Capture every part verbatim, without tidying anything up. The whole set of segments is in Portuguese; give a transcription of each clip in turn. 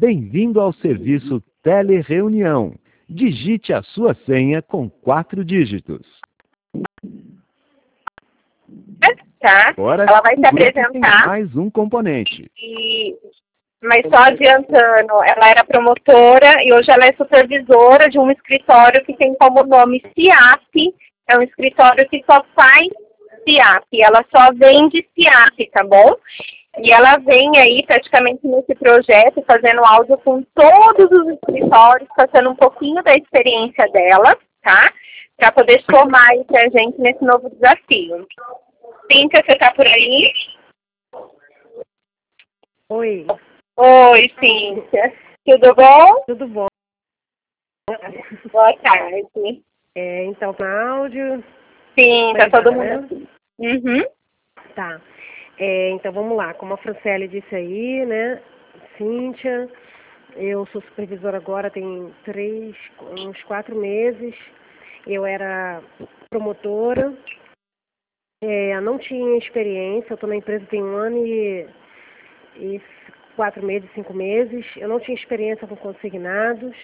Bem-vindo ao serviço Telereunião. Digite a sua senha com quatro dígitos. Tá? Agora, Ela vai o se grupo tem apresentar. mais um componente. E... Mas só adiantando, ela era promotora e hoje ela é supervisora de um escritório que tem como nome C I A P. É um escritório que só faz C I A P. Ela só vende C I A P, tá bom? E ela vem aí praticamente nesse projeto fazendo áudio com todos os escritórios, passando um pouquinho da experiência dela, tá? Para poder somar aí pra gente nesse novo desafio. Cíntia, você tá por aí? Oi. Oi, Cíntia. Tudo bom? Tudo bom? Boa tarde. É, então, com áudio? Sim, tá todo mundo né? aqui. Uhum. Tá. É, então, vamos lá. Como a Franciele disse aí, né? Cíntia, eu sou supervisora agora tem três, uns quatro meses. Eu era promotora. É, não tinha experiência. Eu estou na empresa tem um ano e... e quatro meses, cinco meses, eu não tinha experiência com consignados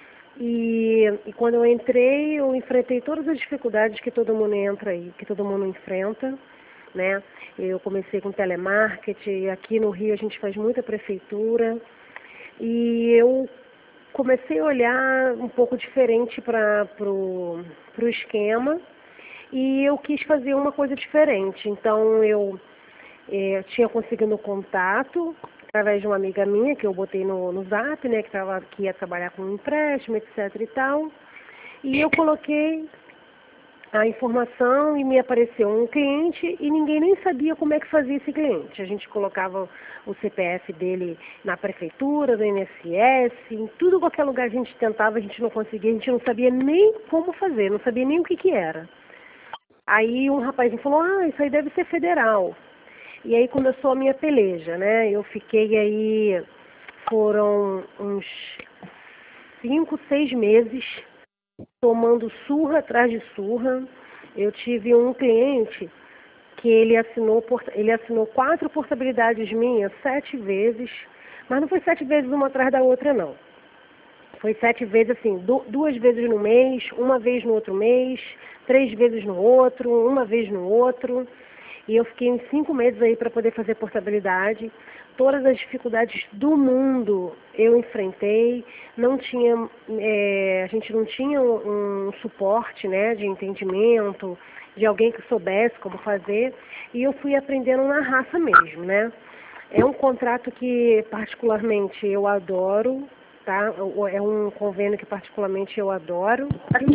e, e quando eu entrei eu enfrentei todas as dificuldades que todo mundo entra aí, que todo mundo enfrenta, né? Eu comecei com telemarketing, aqui no Rio a gente faz muita prefeitura e eu comecei a olhar um pouco diferente para pro, pro esquema e eu quis fazer uma coisa diferente, então eu eh, tinha conseguido contato através de uma amiga minha, que eu botei no, no Zap, né, que, tava, que ia trabalhar com um empréstimo, etc e tal. E eu coloquei a informação e me apareceu um cliente e ninguém nem sabia como é que fazia esse cliente. A gente colocava o C P F dele na prefeitura, no I N S S, em tudo qualquer lugar a gente tentava, a gente não conseguia, a gente não sabia nem como fazer, não sabia nem o que que era. Aí um rapazinho falou, ah, isso aí deve ser federal. E aí começou a minha peleja, né? Eu fiquei aí, foram uns cinco, seis meses tomando surra atrás de surra. Eu tive um cliente que ele assinou, ele assinou quatro portabilidades minhas sete vezes, mas não foi sete vezes uma atrás da outra, não. Foi sete vezes assim, duas vezes no mês, uma vez no outro mês, três vezes no outro, uma vez no outro. E eu fiquei uns cinco meses aí para poder fazer portabilidade. Todas as dificuldades do mundo eu enfrentei. Não tinha, é, a gente não tinha um, um suporte, né, de entendimento, de alguém que soubesse como fazer. E eu fui aprendendo na raça mesmo, né? É um contrato que particularmente eu adoro, tá? É um convênio que particularmente eu adoro.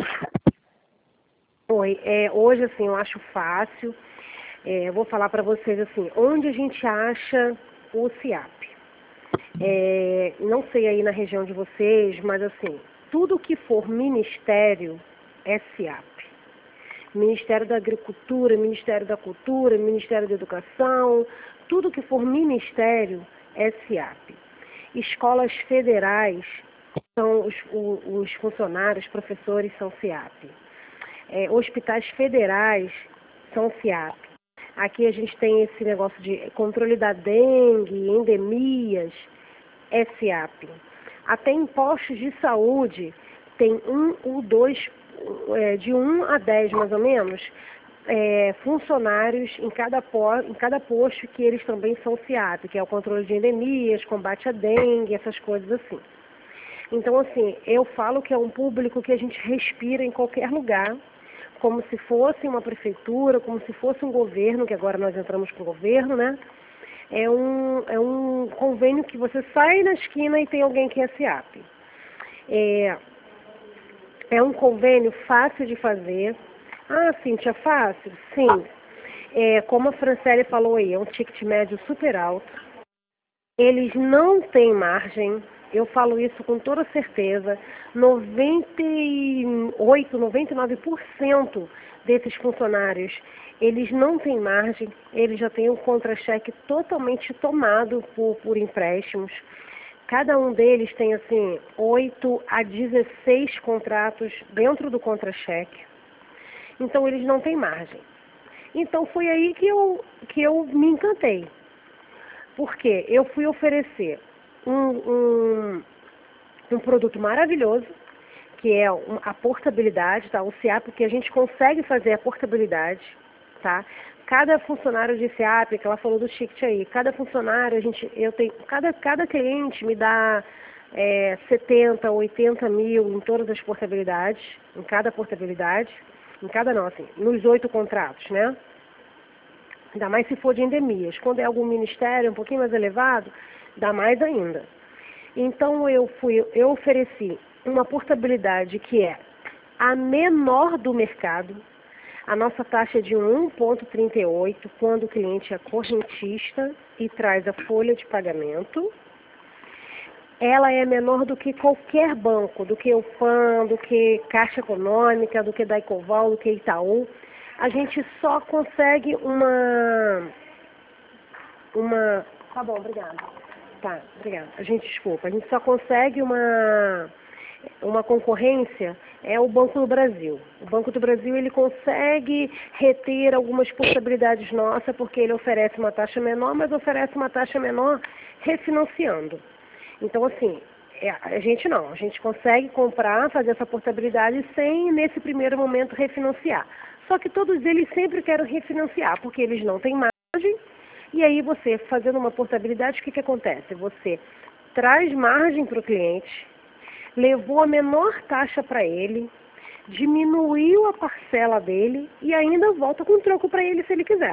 Oi, é, hoje assim eu acho fácil. É, eu vou falar para vocês assim, onde a gente acha o C I A P? É, não sei aí na região de vocês, mas assim, tudo que for ministério é C I A P. Ministério da Agricultura, Ministério da Cultura, Ministério da Educação, tudo que for ministério é C I A P. Escolas federais são os, os funcionários, professores são C I A P. É, hospitais federais são C I A P. Aqui a gente tem esse negócio de controle da dengue, endemias, é C I A P. Até em postos de saúde tem um ou dois, é, de um a dez mais ou menos, é, funcionários em cada, po, em cada posto que eles também são C I A P, que é o controle de endemias, combate à dengue, essas coisas assim. Então, assim, eu falo que é um público que a gente respira em qualquer lugar, como se fosse uma prefeitura, como se fosse um governo, que agora nós entramos com o governo, né? É um, é um convênio que você sai na esquina e tem alguém que é C I A P. É, é um convênio fácil de fazer. Ah, Cíntia, fácil? Sim. É, como a Franciele falou aí, é um ticket médio super alto. Eles não têm margem. Eu falo isso com toda certeza, noventa e oito, noventa e nove por cento desses funcionários, eles não têm margem, eles já têm um contra-cheque totalmente tomado por, por empréstimos. Cada um deles tem, assim, oito a dezesseis contratos dentro do contra-cheque. Então, eles não têm margem. Então, foi aí que eu, que eu me encantei. Porque eu fui oferecer Um, um, um produto maravilhoso, que é a portabilidade, tá? O SEAP, porque a gente consegue fazer a portabilidade, tá? Cada funcionário de SEAP, que ela falou do ticket aí, cada funcionário, a gente, eu tenho, cada, cada cliente me dá é, setenta, oitenta mil em todas as portabilidades, em cada portabilidade, em cada não, assim, nos oito contratos, né? Ainda mais se for de endemias. Quando é algum ministério um pouquinho mais elevado, dá mais ainda. Então eu fui, eu ofereci uma portabilidade que é a menor do mercado. A nossa taxa é de um vírgula trinta e oito quando o cliente é correntista e traz a folha de pagamento. Ela é menor do que qualquer banco, do que o F A M, do que Caixa Econômica, do que Daicoval, do que Itaú. A gente só consegue uma... uma... Tá bom, obrigada. Tá, obrigada. A gente, desculpa, a gente só consegue uma... uma concorrência é o Banco do Brasil. O Banco do Brasil, ele consegue reter algumas possibilidades nossas, porque ele oferece uma taxa menor, mas oferece uma taxa menor refinanciando. Então, assim, é, a gente não, a gente consegue comprar, fazer essa portabilidade sem, nesse primeiro momento, refinanciar. Só que todos eles sempre querem refinanciar, porque eles não têm margem, e aí você, fazendo uma portabilidade, o que, que acontece? Você traz margem para o cliente, levou a menor taxa para ele, diminuiu a parcela dele e ainda volta com troco para ele se ele quiser.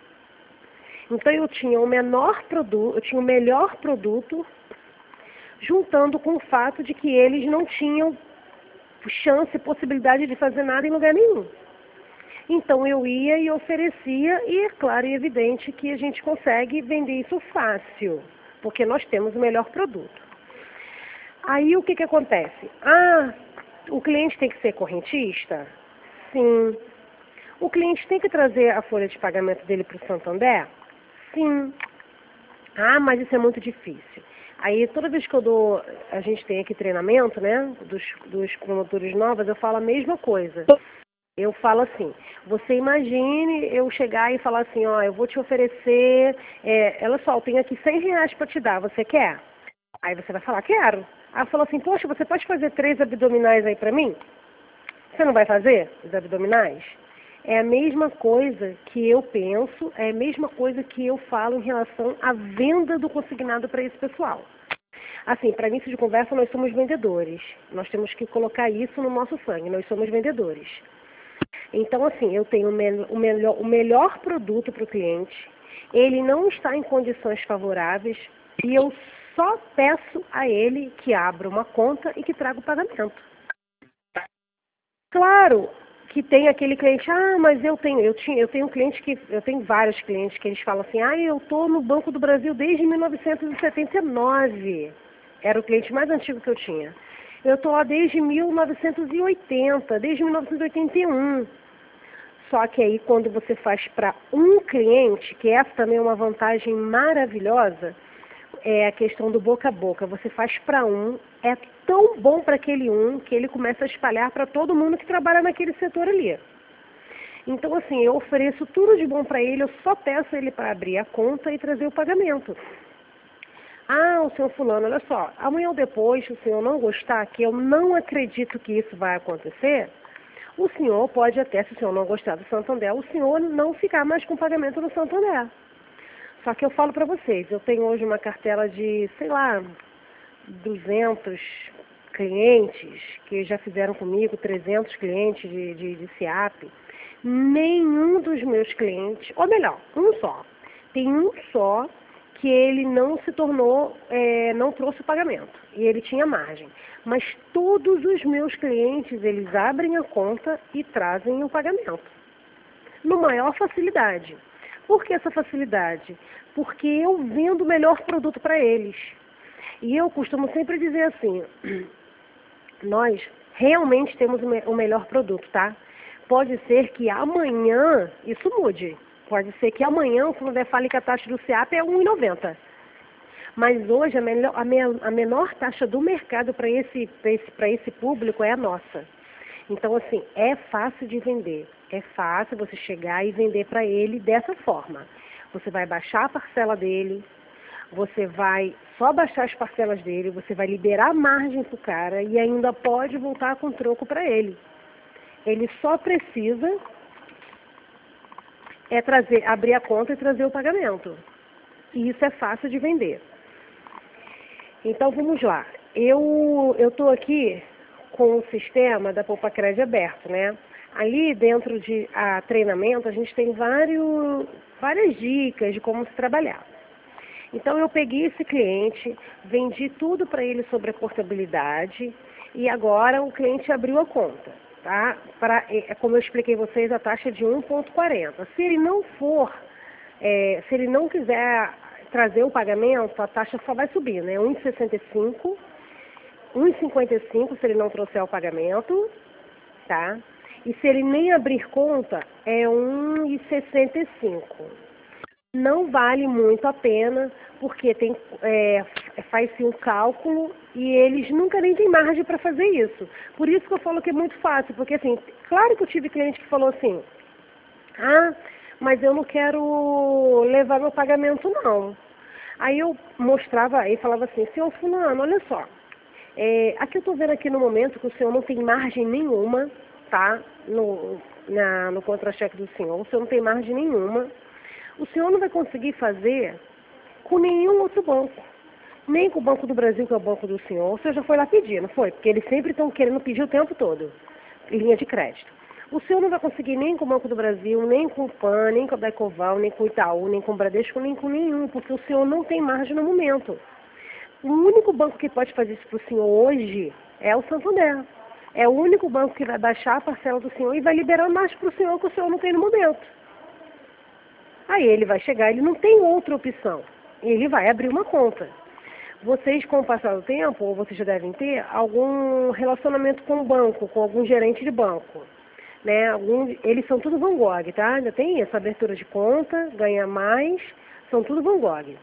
Então eu tinha o menor produto, eu tinha o melhor produto, juntando com o fato de que eles não tinham chance, possibilidade de fazer nada em lugar nenhum. Então eu ia e oferecia, e é claro e evidente que a gente consegue vender isso fácil, porque nós temos o melhor produto. Aí o que, que acontece? Ah, o cliente tem que ser correntista? Sim. O cliente tem que trazer a folha de pagamento dele para o Santander? Sim. Ah, mas isso é muito difícil. Aí toda vez que eu dou, a gente tem aqui treinamento, né, dos, dos promotores novos, eu falo a mesma coisa. Eu falo assim, você imagine eu chegar e falar assim, ó, eu vou te oferecer, é, olha só, eu tenho aqui cem reais para te dar, você quer? Aí você vai falar, quero. Aí eu falo assim, poxa, você pode fazer três abdominais aí para mim? Você não vai fazer os abdominais? É a mesma coisa que eu penso, é a mesma coisa que eu falo em relação à venda do consignado para esse pessoal. Assim, para início de conversa, nós somos vendedores. Nós temos que colocar isso no nosso sangue, nós somos vendedores. Então, assim, eu tenho o, me o, melhor, o melhor produto para o cliente, ele não está em condições favoráveis e eu só peço a ele que abra uma conta e que traga o pagamento. Claro que tem aquele cliente, ah, mas eu tenho, eu tinha, eu tenho um cliente que, eu tenho vários clientes que eles falam assim, ah, eu estou no Banco do Brasil desde mil novecentos e setenta e nove. Era o cliente mais antigo que eu tinha. Eu estou lá desde mil novecentos e oitenta, desde mil novecentos e oitenta e um. Só que aí quando você faz para um cliente, que essa também é uma vantagem maravilhosa, é a questão do boca a boca. Você faz para um, é tão bom para aquele um que ele começa a espalhar para todo mundo que trabalha naquele setor ali. Então, assim, eu ofereço tudo de bom para ele, eu só peço ele para abrir a conta e trazer o pagamento. Ah, o senhor fulano, olha só, amanhã ou depois, se o senhor não gostar, que eu não acredito que isso vai acontecer, o senhor pode até, se o senhor não gostar do Santander, o senhor não ficar mais com pagamento no Santander. Só que eu falo para vocês, eu tenho hoje uma cartela de, sei lá, duzentos clientes que já fizeram comigo, trezentos clientes de, de, de SEAP. Nenhum dos meus clientes, ou melhor, um só, tem um só que ele não se tornou, é, não trouxe o pagamento, e ele tinha margem. Mas todos os meus clientes, eles abrem a conta e trazem o pagamento, no maior facilidade. Por que essa facilidade? Porque eu vendo o melhor produto para eles. E eu costumo sempre dizer assim, nós realmente temos o melhor produto, tá? Pode ser que amanhã isso mude. Pode ser que amanhã o Santander fale que a taxa do SEAP é um real e noventa centavos. Mas hoje a, melhor, a, me, a menor taxa do mercado para esse, esse, para esse público é a nossa. Então, assim, é fácil de vender. É fácil você chegar e vender para ele dessa forma. Você vai baixar a parcela dele, você vai só baixar as parcelas dele, você vai liberar margem para o cara e ainda pode voltar com troco para ele. Ele só precisa é trazer, abrir a conta e trazer o pagamento. E isso é fácil de vender. Então vamos lá. Eu eu estou aqui com o sistema da Poupa Crédito aberto, né? Ali dentro de a treinamento a gente tem vários, várias dicas de como se trabalhar. Então eu peguei esse cliente, vendi tudo para ele sobre a portabilidade e agora o cliente abriu a conta, tá? Pra, como eu expliquei a vocês, a taxa é de um vírgula quarenta. Se ele não for, é, se ele não quiser trazer o pagamento, a taxa só vai subir, né? um vírgula sessenta e cinco, um vírgula cinquenta e cinco se ele não trouxer o pagamento, tá? E se ele nem abrir conta, é um vírgula sessenta e cinco. Não vale muito a pena, porque tem, é, faz-se um cálculo e eles nunca nem têm margem para fazer isso. Por isso que eu falo que é muito fácil, porque assim, claro que eu tive cliente que falou assim, ah, mas eu não quero levar meu pagamento não. Aí eu mostrava e falava assim, senhor fulano, olha só, é, aqui eu estou vendo aqui no momento que o senhor não tem margem nenhuma, tá? No, na, no contra-cheque do senhor, o senhor não tem margem nenhuma. O senhor não vai conseguir fazer com nenhum outro banco. Nem com o Banco do Brasil, que é o banco do senhor. O senhor já foi lá pedir, não foi? Porque eles sempre estão querendo pedir o tempo todo. Linha de crédito. O senhor não vai conseguir nem com o Banco do Brasil, nem com o PAN, nem com a Decoval, nem com o Itaú, nem com o Bradesco, nem com nenhum. Porque o senhor não tem margem no momento. O único banco que pode fazer isso para o senhor hoje é o Santander. É o único banco que vai baixar a parcela do senhor e vai liberar mais para o senhor que o senhor não tem no momento. Aí ele vai chegar, ele não tem outra opção. Ele vai abrir uma conta. Vocês, com o passar do tempo, ou vocês já devem ter, algum relacionamento com o banco, com algum gerente de banco. Né? Algum, eles são tudo Van Gogh, tá? Ainda tem essa abertura de conta, ganha mais, são tudo Van Gogh.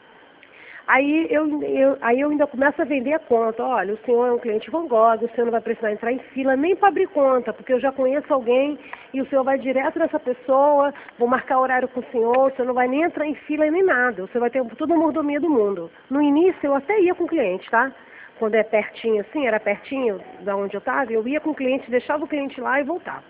Aí eu, eu, aí eu ainda começo a vender a conta. Olha, o senhor é um cliente Van Gogh, o senhor não vai precisar entrar em fila nem para abrir conta, porque eu já conheço alguém e o senhor vai direto nessa pessoa, vou marcar horário com o senhor, o senhor não vai nem entrar em fila nem nada, você vai ter toda a mordomia do mundo. No início eu até ia com o cliente, tá? Quando é pertinho assim, era pertinho da onde eu estava, eu ia com o cliente, deixava o cliente lá e voltava.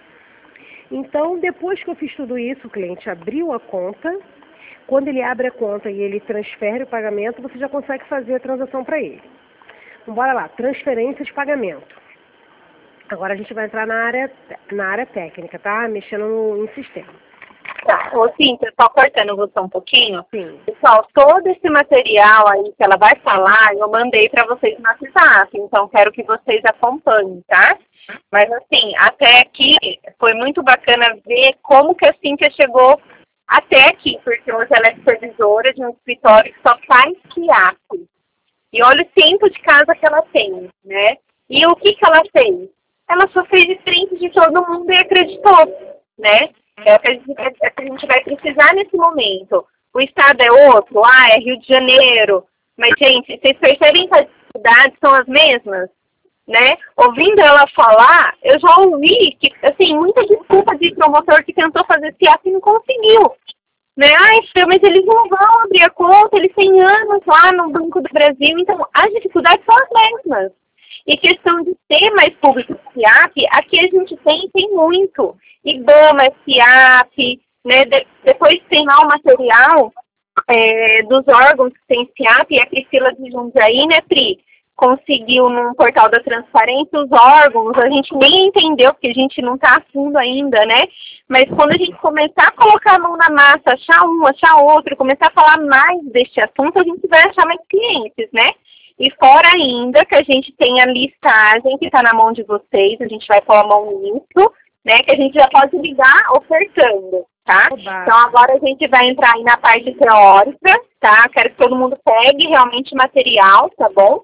Então, depois que eu fiz tudo isso, o cliente abriu a conta. Quando ele abre a conta e ele transfere o pagamento, você já consegue fazer a transação para ele. Então, bora lá, transferência de pagamento. Agora a gente vai entrar na área, na área técnica, tá? Mexendo no, em sistema. Tá, ô Cíntia, só cortando você um pouquinho. Sim. Pessoal, todo esse material aí que ela vai falar, eu mandei para vocês no WhatsApp, então quero que vocês acompanhem, tá? Mas assim, até aqui foi muito bacana ver como que a Cíntia chegou até aqui, porque hoje ela é supervisora de um escritório que só faz C I A P. E olha o tempo de casa que ela tem, né? E o que que ela fez? Ela só fez diferente de todo mundo e acreditou, né? É o que a gente, é que a gente vai precisar nesse momento. O estado é outro, ah, é Rio de Janeiro. Mas, gente, vocês percebem que as dificuldades são as mesmas? Né? Ouvindo ela falar, eu já ouvi que, assim, muita desculpa de promotor que tentou fazer C I A P e não conseguiu. Né? Ai, filho, mas eles não vão abrir a conta, eles têm anos lá no Banco do Brasil, então as dificuldades são as mesmas. E questão de ter mais público C I A P, aqui a gente tem, tem muito. IBAMA, C I A P, né? De, depois tem lá o material é, dos órgãos que tem C I A P, e a Priscila de Jundiaí, né, Pri? Conseguiu num portal da transparência os órgãos, a gente nem entendeu, porque a gente não está a fundo ainda, né? Mas quando a gente começar a colocar a mão na massa, achar um, achar outro, começar a falar mais deste assunto, a gente vai achar mais clientes, né? E fora ainda que a gente tem a listagem que está na mão de vocês, a gente vai pôr a mão nisso, né? Que a gente já pode ligar ofertando, tá? Oba. Então agora a gente vai entrar aí na parte teórica, tá? Quero que todo mundo pegue realmente material, tá bom?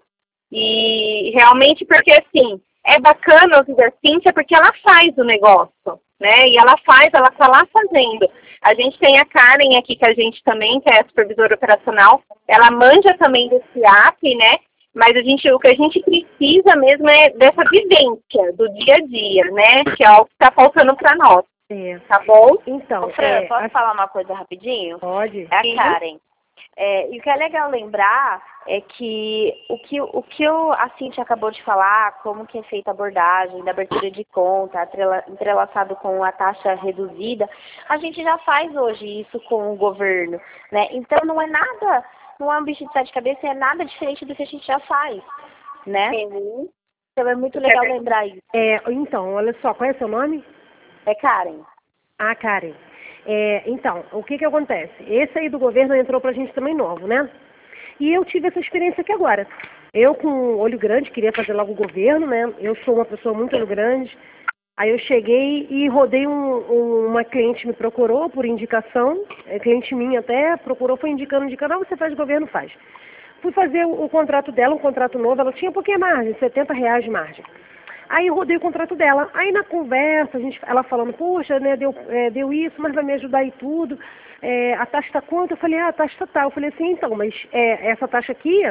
E realmente porque, assim, é bacana ouvir a Cíntia porque ela faz o negócio, né? E ela faz, ela tá lá fazendo. A gente tem a Karen aqui, que a gente também, que é a supervisora operacional, ela manja também desse C I A P, né? Mas a gente, o que a gente precisa mesmo é dessa vivência do dia a dia, né? Que é o que tá faltando para nós. É. Tá bom? Então, Ô, Fran, é, posso a... falar uma coisa rapidinho? Pode. É a Karen. É, e o que é legal lembrar é que o que, o que eu, a Cíntia acabou de falar, como que é feita a abordagem da abertura de conta, atrela, entrelaçado com a taxa reduzida, a gente já faz hoje isso com o governo, né? Então não é nada, não é um bicho de sete cabeças, é nada diferente do que a gente já faz, né? Sim. Então é muito legal lembrar isso. É, então, olha só, qual é o seu nome? É Karen. Ah, Karen. É, então, o que que acontece? Esse aí do governo entrou pra gente também novo, né? E eu tive essa experiência aqui agora. Eu com olho grande, queria fazer logo o governo, né? Eu sou uma pessoa muito olho grande. Aí eu cheguei e rodei um, um, uma cliente me procurou por indicação, é, cliente minha até, procurou, foi indicando, indicando, ah, você faz governo, faz. Fui fazer o, o contrato dela, um contrato novo, ela tinha pouquinha margem, setenta reais de margem. Aí eu rodei o contrato dela. Aí na conversa, a gente, ela falando, poxa, né, deu, é, deu isso, mas vai me ajudar aí tudo. É, a taxa tá quanto? Eu falei, ah, a taxa tá tal. Eu falei assim, então, mas é, essa taxa aqui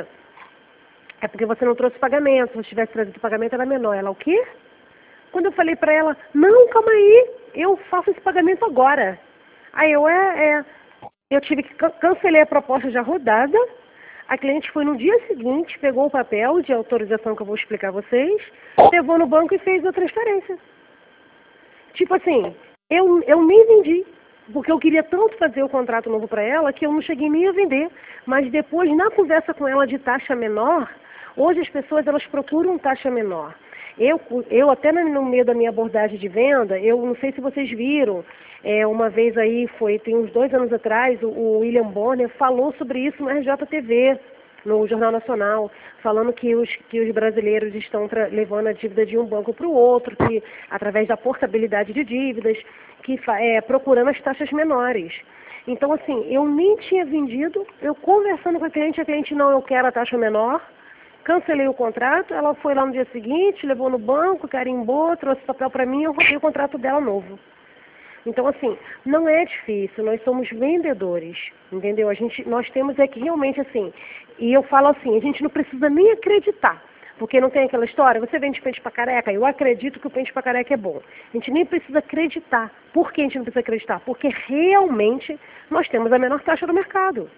é porque você não trouxe pagamento. Se você tivesse trazido o pagamento, era menor. Ela, o quê? Quando eu falei pra ela, não, calma aí, eu faço esse pagamento agora. Aí eu, é, é. Eu tive que can cancelar a proposta já rodada. A cliente foi no dia seguinte, pegou o papel de autorização que eu vou explicar a vocês, levou no banco e fez a transferência. Tipo assim, eu, eu nem vendi, porque eu queria tanto fazer o contrato novo para ela que eu não cheguei nem a vender. Mas depois, na conversa com ela de taxa menor, hoje as pessoas elas procuram taxa menor. Eu, eu até no meio da minha abordagem de venda, eu não sei se vocês viram, é, uma vez aí, foi, tem uns dois anos atrás, o, o William Bonner falou sobre isso no R J T V, no Jornal Nacional, falando que os, que os brasileiros estão levando a dívida de um banco para o outro, que através da portabilidade de dívidas, que é, procurando as taxas menores. Então, assim, eu nem tinha vendido, eu conversando com a cliente, a cliente, não, eu quero a taxa menor, cancelei o contrato, ela foi lá no dia seguinte, levou no banco, carimbou, trouxe papel para mim e eu rodei o contrato dela novo. Então, assim, não é difícil, nós somos vendedores, entendeu? A gente, nós temos é que realmente, assim, e eu falo assim, a gente não precisa nem acreditar, porque não tem aquela história, você vende pente para careca, eu acredito que o pente para careca é bom. A gente nem precisa acreditar. Por que a gente não precisa acreditar? Porque realmente nós temos a menor taxa do mercado.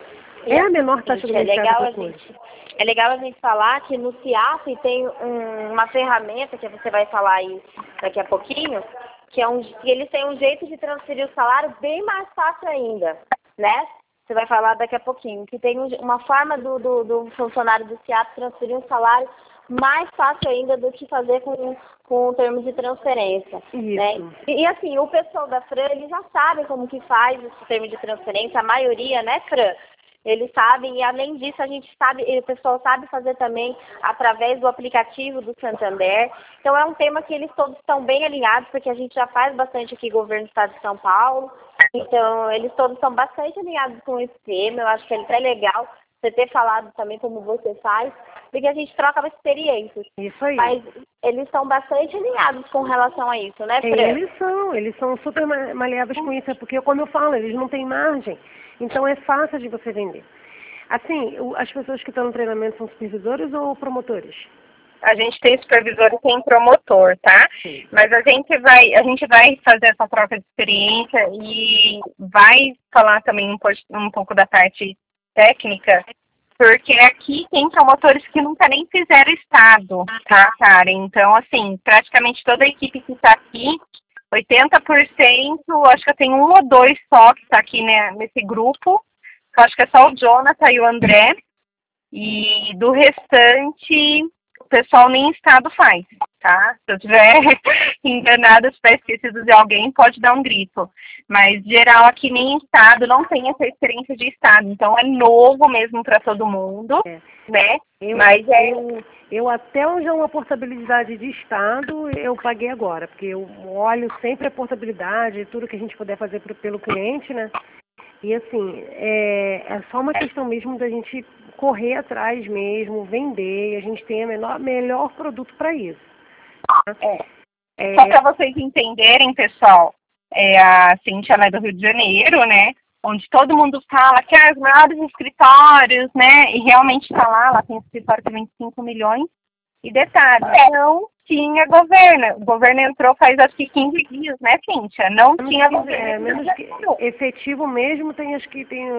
É a menor taxa do é mercado. Legal a gente, é legal a gente falar que no C I A F tem um, uma ferramenta que você vai falar aí daqui a pouquinho, que, é um, que eles têm um jeito de transferir o salário bem mais fácil ainda, né? Você vai falar daqui a pouquinho, que tem um, uma forma do, do, do funcionário do C I A F transferir um salário mais fácil ainda do que fazer com, com termos de transferência. Né? E, e assim, o pessoal da Fran, eles já sabem como que faz esse termo de transferência, a maioria, né, Fran? Eles sabem, e além disso, a gente sabe, o pessoal sabe fazer também através do aplicativo do Santander. Então, é um tema que eles todos estão bem alinhados, porque a gente já faz bastante aqui governo do Estado de São Paulo. Então, eles todos estão bastante alinhados com esse tema. Eu acho que é até legal você ter falado também como você faz, porque a gente troca experiências. Isso aí. Mas eles estão bastante alinhados com relação a isso, né, Fran? Eles são, eles são super maleáveis com isso, é porque, como eu falo, eles não têm margem. Então é fácil de você vender. Assim, as pessoas que estão no treinamento são supervisores ou promotores? A gente tem supervisor e tem promotor, tá? Sim. Mas a gente vai, a gente vai fazer essa troca de experiência e vai falar também um, um pouco da parte técnica, porque aqui tem promotores que nunca nem fizeram estado, tá, cara? Então, assim, praticamente toda a equipe que está aqui, oitenta por cento, acho que eu tenho um ou dois só que está aqui, né, nesse grupo. Eu acho que é só o Jonathan e o André. E do restante, o pessoal nem estado faz, tá? Se eu estiver enganada, se estiver esquecido de alguém, pode dar um grito. Mas, geral, aqui nem estado, não tem essa experiência de estado. Então, é novo mesmo para todo mundo, é. né? Eu, Mas é... eu, eu até onde é uma portabilidade de estado, eu paguei agora. Porque eu olho sempre a portabilidade, tudo que a gente puder fazer pro, pelo cliente, né? E, assim, é, é só uma questão mesmo da gente correr atrás mesmo, vender, e a gente tem o menor, melhor produto para isso. Tá? É. É... Só para vocês entenderem, pessoal, é, a Cíntia é do Rio de Janeiro, né? Onde todo mundo fala que é os maiores escritórios, né? E realmente está lá, lá tem escritório de vinte e cinco milhões. E detalhe, não tinha governo. O governo entrou faz acho que quinze dias, né, Cíntia? Não menos tinha que, governo. É, menos que, efetivo mesmo, tem acho que tem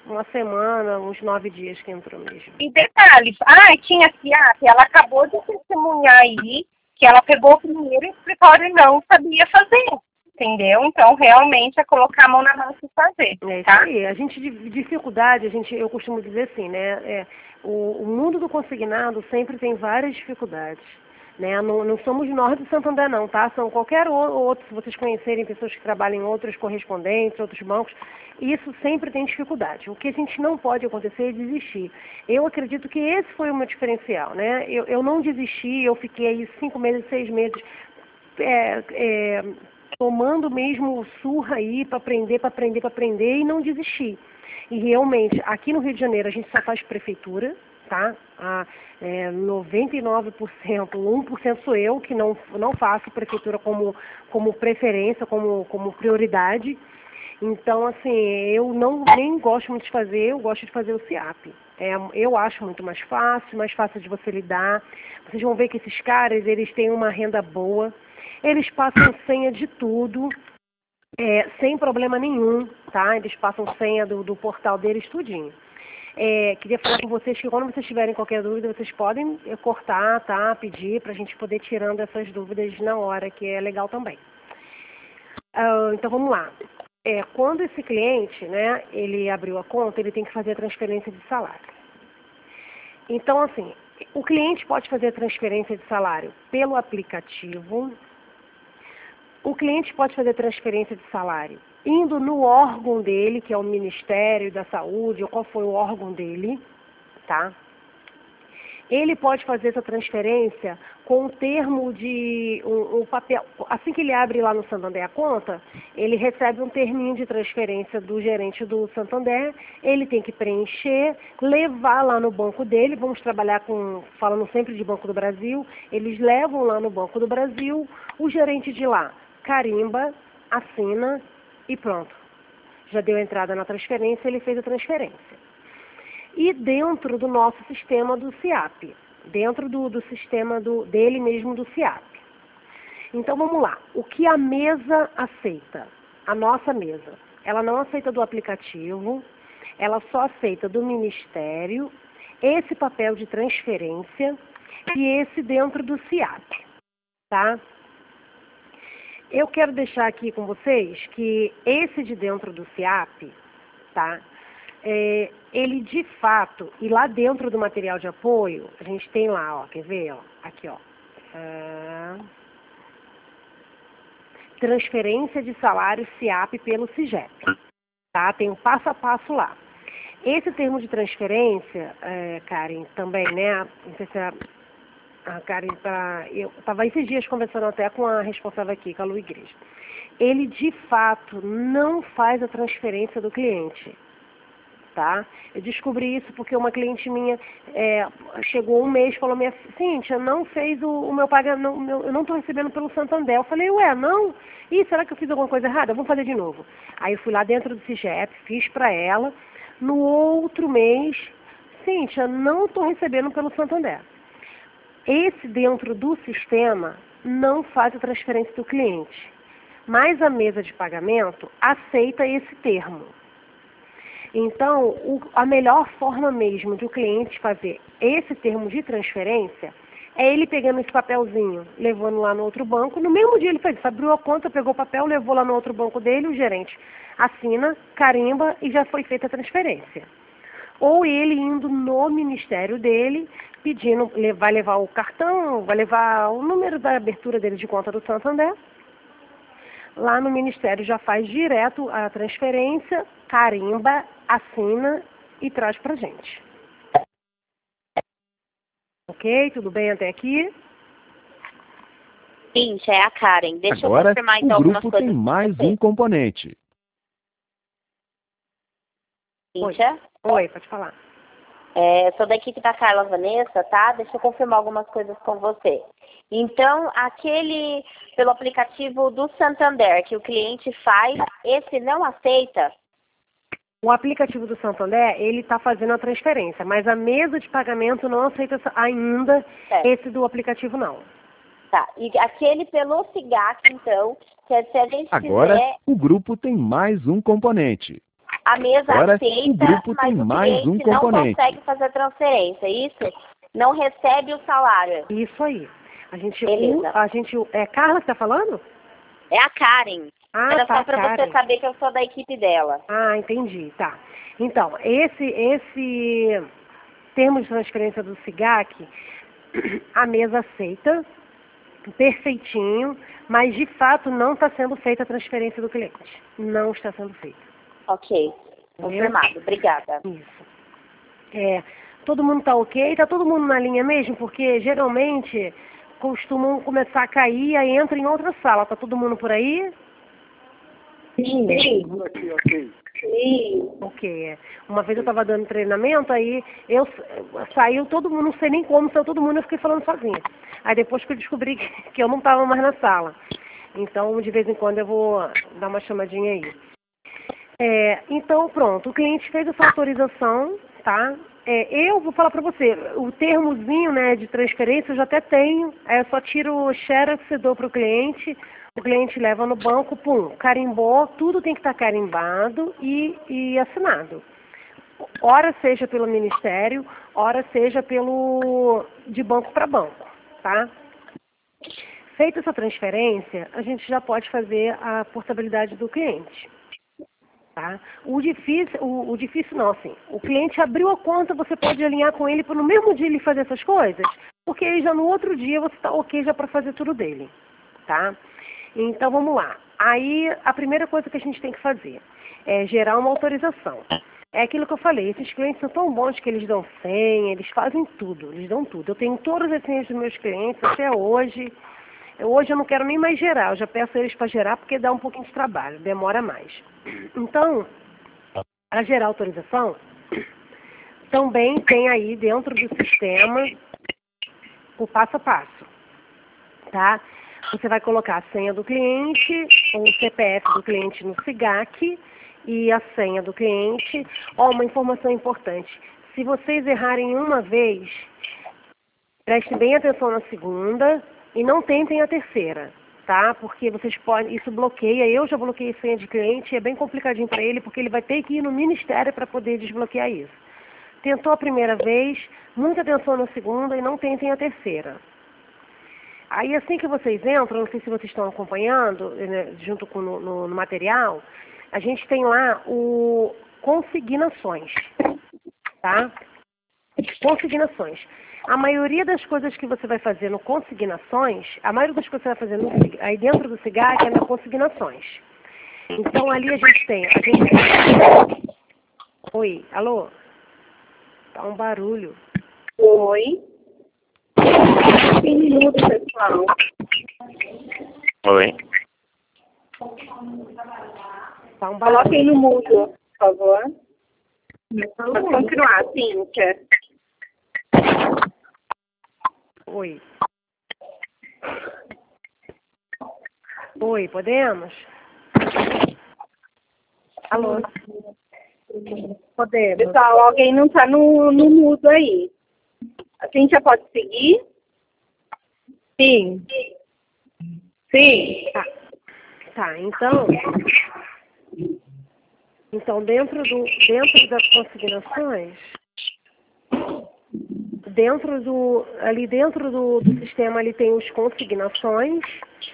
uma semana, uns nove dias que entrou mesmo. E detalhe, ah, tinha C I A P, ela acabou de testemunhar aí que ela pegou o primeiro escritório e não sabia fazer, entendeu? Então, realmente, é colocar a mão na massa e fazer, É tá? isso aí. A gente, de dificuldade, a gente, eu costumo dizer assim, né? É, o, o mundo do consignado sempre tem várias dificuldades. Né? Não, não somos nós do Santander não, tá? São qualquer outro, se vocês conhecerem pessoas que trabalham em outros correspondentes, outros bancos, isso sempre tem dificuldade. O que a gente não pode acontecer é desistir. Eu acredito que esse foi o meu diferencial, né? Eu, eu não desisti, eu fiquei aí cinco meses, seis meses é, é, tomando mesmo surra aí para aprender, para aprender, para aprender e não desisti. E realmente, aqui no Rio de Janeiro a gente só faz prefeitura, tá? A, é, noventa e nove por cento, um por cento sou eu que não, não faço prefeitura como, como preferência, como, como prioridade. Então, assim, eu não nem gosto muito de fazer, eu gosto de fazer o C I A P. É, eu acho muito mais fácil, mais fácil de você lidar. Vocês vão ver que esses caras, eles têm uma renda boa, eles passam senha de tudo, é, sem problema nenhum, tá? Eles passam senha do, do portal deles, tudinho. É, queria falar com vocês que quando vocês tiverem qualquer dúvida, vocês podem cortar, tá? Pedir para a gente poder ir tirando essas dúvidas na hora, que é legal também. Uh, então vamos lá. É, quando esse cliente, né, ele abriu a conta, ele tem que fazer a transferência de salário. Então, assim, o cliente pode fazer a transferência de salário pelo aplicativo. O cliente pode fazer transferência de salário indo no órgão dele, que é o Ministério da Saúde, ou qual foi o órgão dele, tá? Ele pode fazer essa transferência com o termo de um, um papel. Assim que ele abre lá no Santander a conta, ele recebe um terminho de transferência do gerente do Santander, ele tem que preencher, levar lá no banco dele, vamos trabalhar com, falando sempre de Banco do Brasil, eles levam lá no Banco do Brasil, o gerente de lá carimba, assina e pronto. Já deu entrada na transferência, ele fez a transferência. E dentro do nosso sistema do C I A P, dentro do, do sistema do, dele mesmo do C I A P. Então vamos lá, o que a mesa aceita? A nossa mesa, ela não aceita do aplicativo, ela só aceita do Ministério, esse papel de transferência e esse dentro do C I A P, tá? Eu quero deixar aqui com vocês que esse de dentro do C I A P, tá? É, ele de fato, e lá dentro do material de apoio, a gente tem lá, ó, quer ver, ó, aqui, ó, ah, transferência de salário C I A P pelo SIGEP, tá? Tem um passo a passo lá. Esse termo de transferência, é, Karen, também, né, não sei se a, a Karen tá, eu estava esses dias conversando até com a responsável aqui, com a Lu Igreja. Ele de fato não faz a transferência do cliente. Tá? Eu descobri isso porque uma cliente minha é, chegou um mês e falou, minha Cíntia, não fez o, o meu pagamento, eu não estou recebendo pelo Santander. Eu falei, ué, não? Ih, será que eu fiz alguma coisa errada? Vamos fazer de novo. Aí eu fui lá dentro do SIGEP, fiz para ela. No outro mês, Cíntia, não estou recebendo pelo Santander. Esse dentro do sistema não faz a transferência do cliente, mas a mesa de pagamento aceita esse termo. Então, o, a melhor forma mesmo de o cliente fazer esse termo de transferência é ele pegando esse papelzinho, levando lá no outro banco. No mesmo dia ele fez isso, abriu a conta, pegou o papel, levou lá no outro banco dele, o gerente assina, carimba e já foi feita a transferência. Ou ele indo no ministério dele, pedindo, vai levar o cartão, vai levar o número da abertura dele de conta do Santander. Lá no Ministério já faz direto a transferência, carimba, assina e traz pra gente. Ok? Tudo bem até aqui? Sim, já é a Karen. Deixa Agora, eu confirmar então o algumas grupo coisas. tem mais um componente. Cíntia? Oi, pode falar. É, sou da equipe da Carla Vanessa, tá? Deixa eu confirmar algumas coisas com você. Então, aquele pelo aplicativo do Santander que o cliente faz, esse não aceita? O aplicativo do Santander, ele está fazendo a transferência, mas a mesa de pagamento não aceita ainda certo. Esse do aplicativo, não. Tá, e aquele pelo SIGAC, então, que se a gente Agora, quiser... o grupo tem mais um componente. a mesa Agora, aceita, o grupo mas tem o mais um cliente não componente. consegue fazer a transferência, é isso? Não recebe o salário. Isso aí. A gente, Beleza. a gente, é Carla que tá falando? É a Karen. Ah, Era tá, só para Karen. você saber que eu sou da equipe dela. Ah, entendi, tá. Então, esse, esse termo de transferência do SIGAC, a mesa aceita, perfeitinho, mas de fato não está sendo feita a transferência do cliente. Não está sendo feita. Ok, confirmado. Obrigada. Isso. É, todo mundo está ok? Está todo mundo na linha mesmo? Porque geralmente costumam começar a cair, aí entra em outra sala. Está todo mundo por aí? Sim. Sim. Sim. Ok. é. Uma vez eu estava dando treinamento, aí eu saiu todo mundo, não sei nem como, saiu todo mundo, eu fiquei falando sozinha. Aí depois que eu descobri que, que eu não estava mais na sala. Então, de vez em quando eu vou dar uma chamadinha aí. É, então, pronto, o cliente fez essa autorização, tá? É, eu vou falar para você, o termozinho, né, de transferência eu já até tenho, é, eu só tiro o xerox e dou para o cliente, o cliente leva no banco, pum, carimbou, tudo tem que estar carimbado e, e assinado. Ora seja pelo Ministério, ora seja pelo de banco para banco, tá? Feita essa transferência, a gente já pode fazer a portabilidade do cliente. Tá? O difícil, o, o difícil não, assim, o cliente abriu a conta, você pode alinhar com ele para no mesmo dia ele fazer essas coisas, porque aí já no outro dia você está ok já para fazer tudo dele, tá? Então vamos lá. Aí a primeira coisa que a gente tem que fazer é gerar uma autorização. É aquilo que eu falei, esses clientes são tão bons que eles dão senha, eles fazem tudo, eles dão tudo. Eu tenho todas as senhas dos meus clientes até hoje. Hoje eu não quero nem mais gerar, eu já peço eles para gerar porque dá um pouquinho de trabalho, demora mais. Então, para gerar autorização, também tem aí dentro do sistema o passo a passo, tá? Você vai colocar a senha do cliente, ou o C P F do cliente no SIGAC e a senha do cliente. Ó, uma informação importante, se vocês errarem uma vez, prestem bem atenção na segunda e não tentem a terceira, tá? Porque vocês podem, isso bloqueia, eu já bloqueei senha de cliente, é bem complicadinho para ele, porque ele vai ter que ir no Ministério para poder desbloquear isso. Tentou a primeira vez, muita atenção na segunda e não tentem a terceira. Aí assim que vocês entram, não sei se vocês estão acompanhando, né, junto com no, no, no material, a gente tem lá o consignações, tá? Consignações. A maioria das coisas que você vai fazer no consignações, a maioria das coisas que você vai fazer no, aí dentro do SIGAC é na consignações. Então ali a gente tem, a gente tem... Oi, alô? Tá um barulho. Oi. Tem minuto, pessoal. Oi. Tá um barulho. Coloquem no mudo, por favor. Pode continuar, Cíntia. Oi. Oi, podemos? Alô? Podemos. Pessoal, alguém não está no, no mudo aí. A Cíntia pode seguir? Sim. Sim. Tá. Tá, então... Então, dentro, do, dentro das consignações... Dentro do, ali dentro do, do sistema ali tem os consignações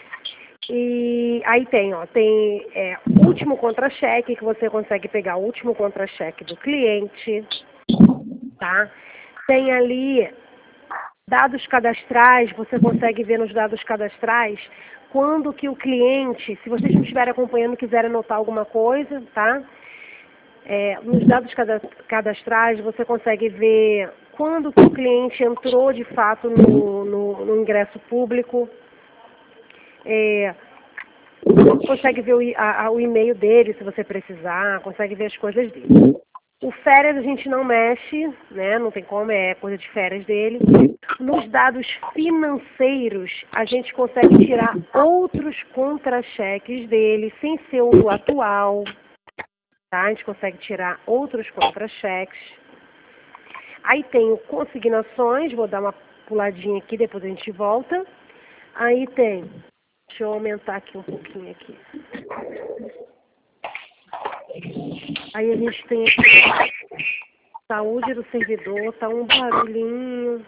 e aí tem, ó, tem é, último contra-cheque, que você consegue pegar o último contra-cheque do cliente, tá? Tem ali dados cadastrais, você consegue ver nos dados cadastrais quando que o cliente, se vocês não estiverem acompanhando e quiserem anotar alguma coisa, tá? É, nos dados cadastrais você consegue ver quando que o cliente entrou de fato no, no, no ingresso público, é, consegue ver o, a, a, o e-mail dele se você precisar, consegue ver as coisas dele. O férias a gente não mexe, né? Não tem como, é coisa de férias dele. Nos dados financeiros a gente consegue tirar outros contra-cheques dele sem ser o do atual. Tá? A gente consegue tirar outros contra-cheques. Aí tem o consignações, vou dar uma puladinha aqui, depois a gente volta. Aí tem, deixa eu aumentar aqui um pouquinho aqui. Aí a gente tem aqui, saúde do servidor, tá um barulhinho.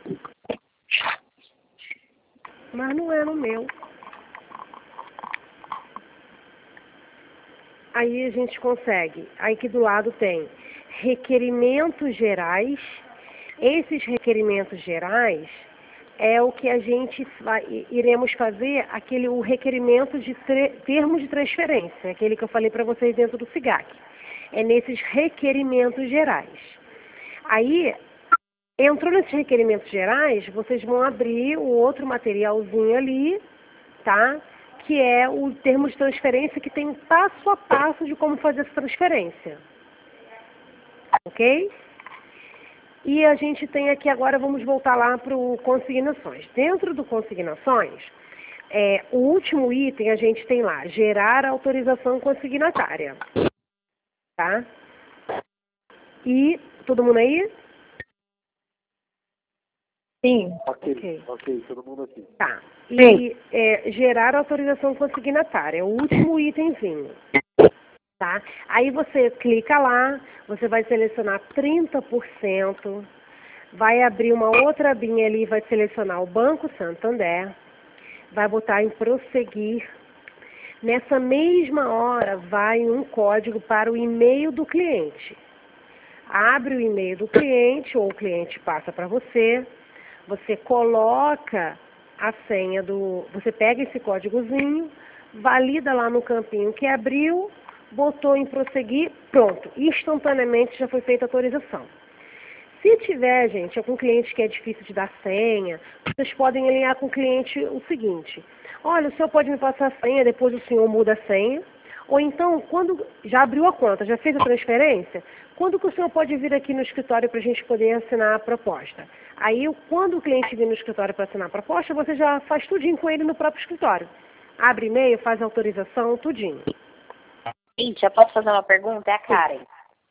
Mas não é no meu. Aí a gente consegue. Aí aqui do lado tem requerimentos gerais. Esses requerimentos gerais é o que a gente vai, iremos fazer, aquele, o requerimento de termos de transferência, aquele que eu falei para vocês dentro do SIGAC. É nesses requerimentos gerais. Aí, entrou nesses requerimentos gerais, vocês vão abrir o outro materialzinho ali, tá? Que é o termo de transferência, que tem passo a passo de como fazer essa transferência. Ok? E a gente tem aqui agora, vamos voltar lá para o consignações. Dentro do consignações, é, o último item a gente tem lá, gerar autorização consignatária. Tá? E, todo mundo aí? Sim. Ok, Ok, ok, todo mundo aqui. Tá. E é, gerar autorização consignatária, é o último itemzinho. Tá? Aí você clica lá, você vai selecionar trinta por cento, vai abrir uma outra abinha ali, vai selecionar o Banco Santander, vai botar em prosseguir. Nessa mesma hora vai um código para o e-mail do cliente. Abre o e-mail do cliente, ou o cliente passa para você, você coloca a senha do... Você pega esse códigozinho, valida lá no campinho que abriu, botou em prosseguir, pronto, instantaneamente já foi feita a autorização. Se tiver, gente, algum cliente que é difícil de dar senha, vocês podem alinhar com o cliente o seguinte: olha, o senhor pode me passar a senha, depois o senhor muda a senha, ou então, quando já abriu a conta, já fez a transferência, quando que o senhor pode vir aqui no escritório para a gente poder assinar a proposta? Aí, quando o cliente vir no escritório para assinar a proposta, você já faz tudinho com ele no próprio escritório. Abre e-mail, faz a autorização, tudinho. Gente, eu posso fazer uma pergunta? É a Karen.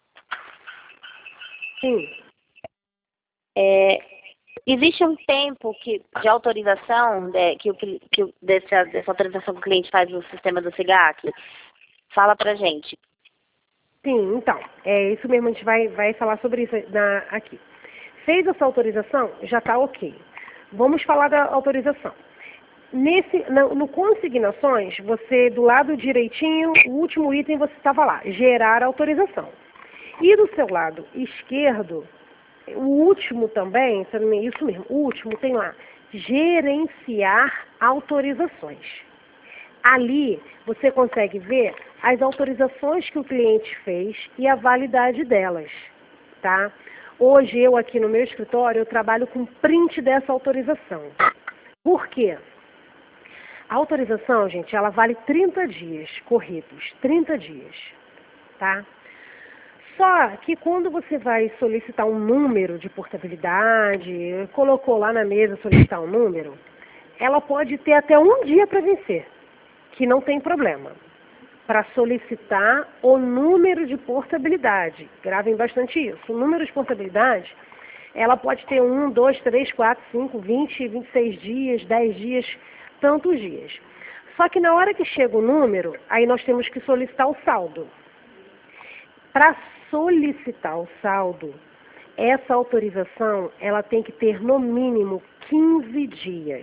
Sim. É, existe um tempo que, de autorização, de, que, o, que o, dessa, dessa autorização que o cliente faz no sistema do SIGAC? Fala pra gente. Sim, então, é isso mesmo, a gente vai, vai falar sobre isso na, aqui. Fez essa autorização, já está ok. Vamos falar da autorização. Nesse, no, no consignações, você, do lado direitinho, o último item você estava lá, gerar autorização. E do seu lado esquerdo, o último também, isso mesmo, o último tem lá, gerenciar autorizações. Ali você consegue ver as autorizações que o cliente fez e a validade delas, tá? Hoje eu aqui no meu escritório, eu trabalho com print dessa autorização. Por quê? A autorização, gente, ela vale trinta dias corridos, trinta dias, tá? Só que quando você vai solicitar um número de portabilidade, colocou lá na mesa solicitar um número, ela pode ter até um dia para vencer, que não tem problema, para solicitar o número de portabilidade. Gravem bastante isso. O número de portabilidade, ela pode ter um, dois, três, quatro, cinco, vinte, vinte e seis dias, dez dias, tantos dias. Só que na hora que chega o número, aí nós temos que solicitar o saldo. Para solicitar o saldo, essa autorização, ela tem que ter no mínimo quinze dias.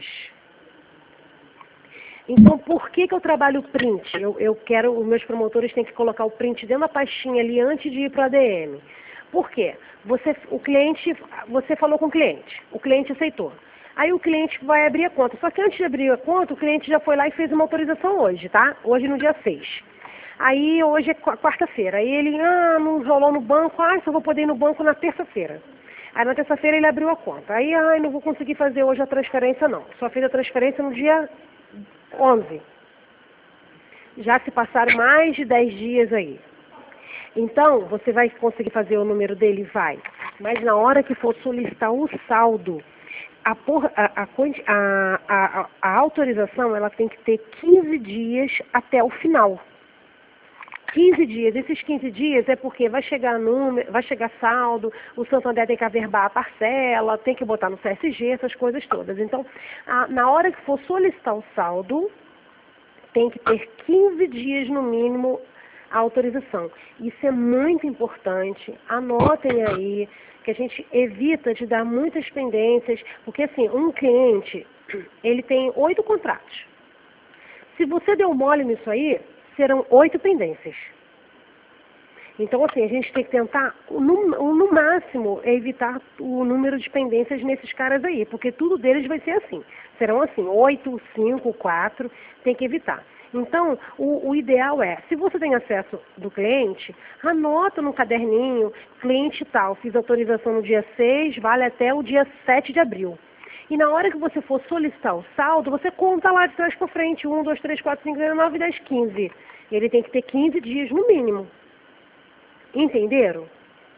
Então, por que que eu trabalho print? Eu, eu quero, os meus promotores têm que colocar o print dentro da pastinha ali antes de ir para a A D M. Por quê? Você, o cliente, você falou com o cliente, o cliente aceitou. Aí o cliente vai abrir a conta. Só que antes de abrir a conta, o cliente já foi lá e fez uma autorização hoje, tá? Hoje no dia seis. Aí hoje é quarta-feira. Aí ele, ah, não rolou no banco, ah, só vou poder ir no banco na terça-feira. Aí na terça-feira ele abriu a conta. Aí, ah, não vou conseguir fazer hoje a transferência não. Só fiz a transferência no dia onze. Já se passaram mais de dez dias aí. Então, você vai conseguir fazer o número dele? Vai. Mas na hora que for solicitar o saldo, a, por, a, a, a, a, a autorização ela tem que ter quinze dias até o final. quinze dias. Esses quinze dias é porque vai chegar número, vai chegar saldo, o Santander tem que averbar a parcela, tem que botar no C S G, essas coisas todas. Então, a, na hora que for solicitar o saldo, tem que ter quinze dias no mínimo a autorização. Isso é muito importante, anotem aí, que a gente evita de dar muitas pendências, porque assim, um cliente, ele tem oito contratos. Se você deu mole nisso aí, serão oito pendências. Então, assim, a gente tem que tentar, no, no máximo, evitar o número de pendências nesses caras aí, porque tudo deles vai ser assim. Serão assim, oito, cinco, quatro, tem que evitar. Então, o, o ideal é, se você tem acesso do cliente, anota no caderninho, cliente tal, fiz autorização no dia seis, vale até o dia sete de abril. E na hora que você for solicitar o saldo, você conta lá de trás para frente, um, dois, três, quatro, cinco, seis, nove, dez, quinze. Ele tem que ter quinze dias no mínimo. Entenderam?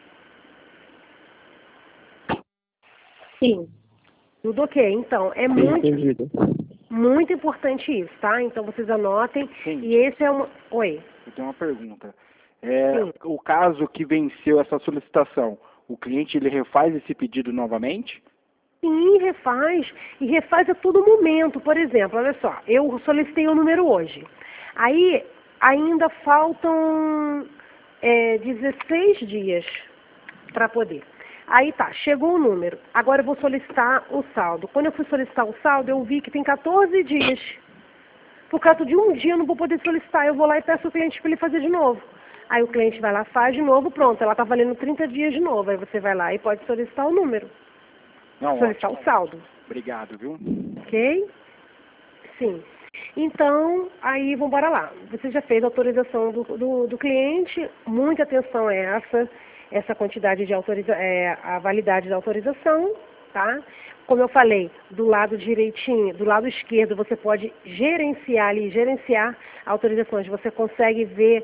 Sim. Tudo ok. Então, é muito, Entendido. muito importante isso, tá? Então, vocês anotem. Sim. E esse é uma... Oi. Eu tenho uma pergunta. É, Sim. o caso que venceu essa solicitação, o cliente ele refaz esse pedido novamente? Sim, refaz. E refaz a todo momento. Por exemplo, olha só, eu solicitei o número hoje. Aí, ainda faltam é, dezesseis dias para poder. Aí tá, chegou o número. Agora eu vou solicitar o saldo. Quando eu fui solicitar o saldo, eu vi que tem quatorze dias. Por causa de um dia eu não vou poder solicitar. Eu vou lá e peço ao cliente para ele fazer de novo. Aí o cliente vai lá, faz de novo, pronto. Ela está valendo trinta dias de novo. Aí você vai lá e pode solicitar o número. Não, solicitar ótimo. o saldo. Obrigado, viu? Ok? Sim. Então, aí vamos embora lá. Você já fez a autorização do, do, do cliente. Muita atenção a essa, essa quantidade de autorização, é, a validade da autorização, tá? Como eu falei, do lado direitinho, do lado esquerdo, você pode gerenciar ali, gerenciar autorizações. Você consegue ver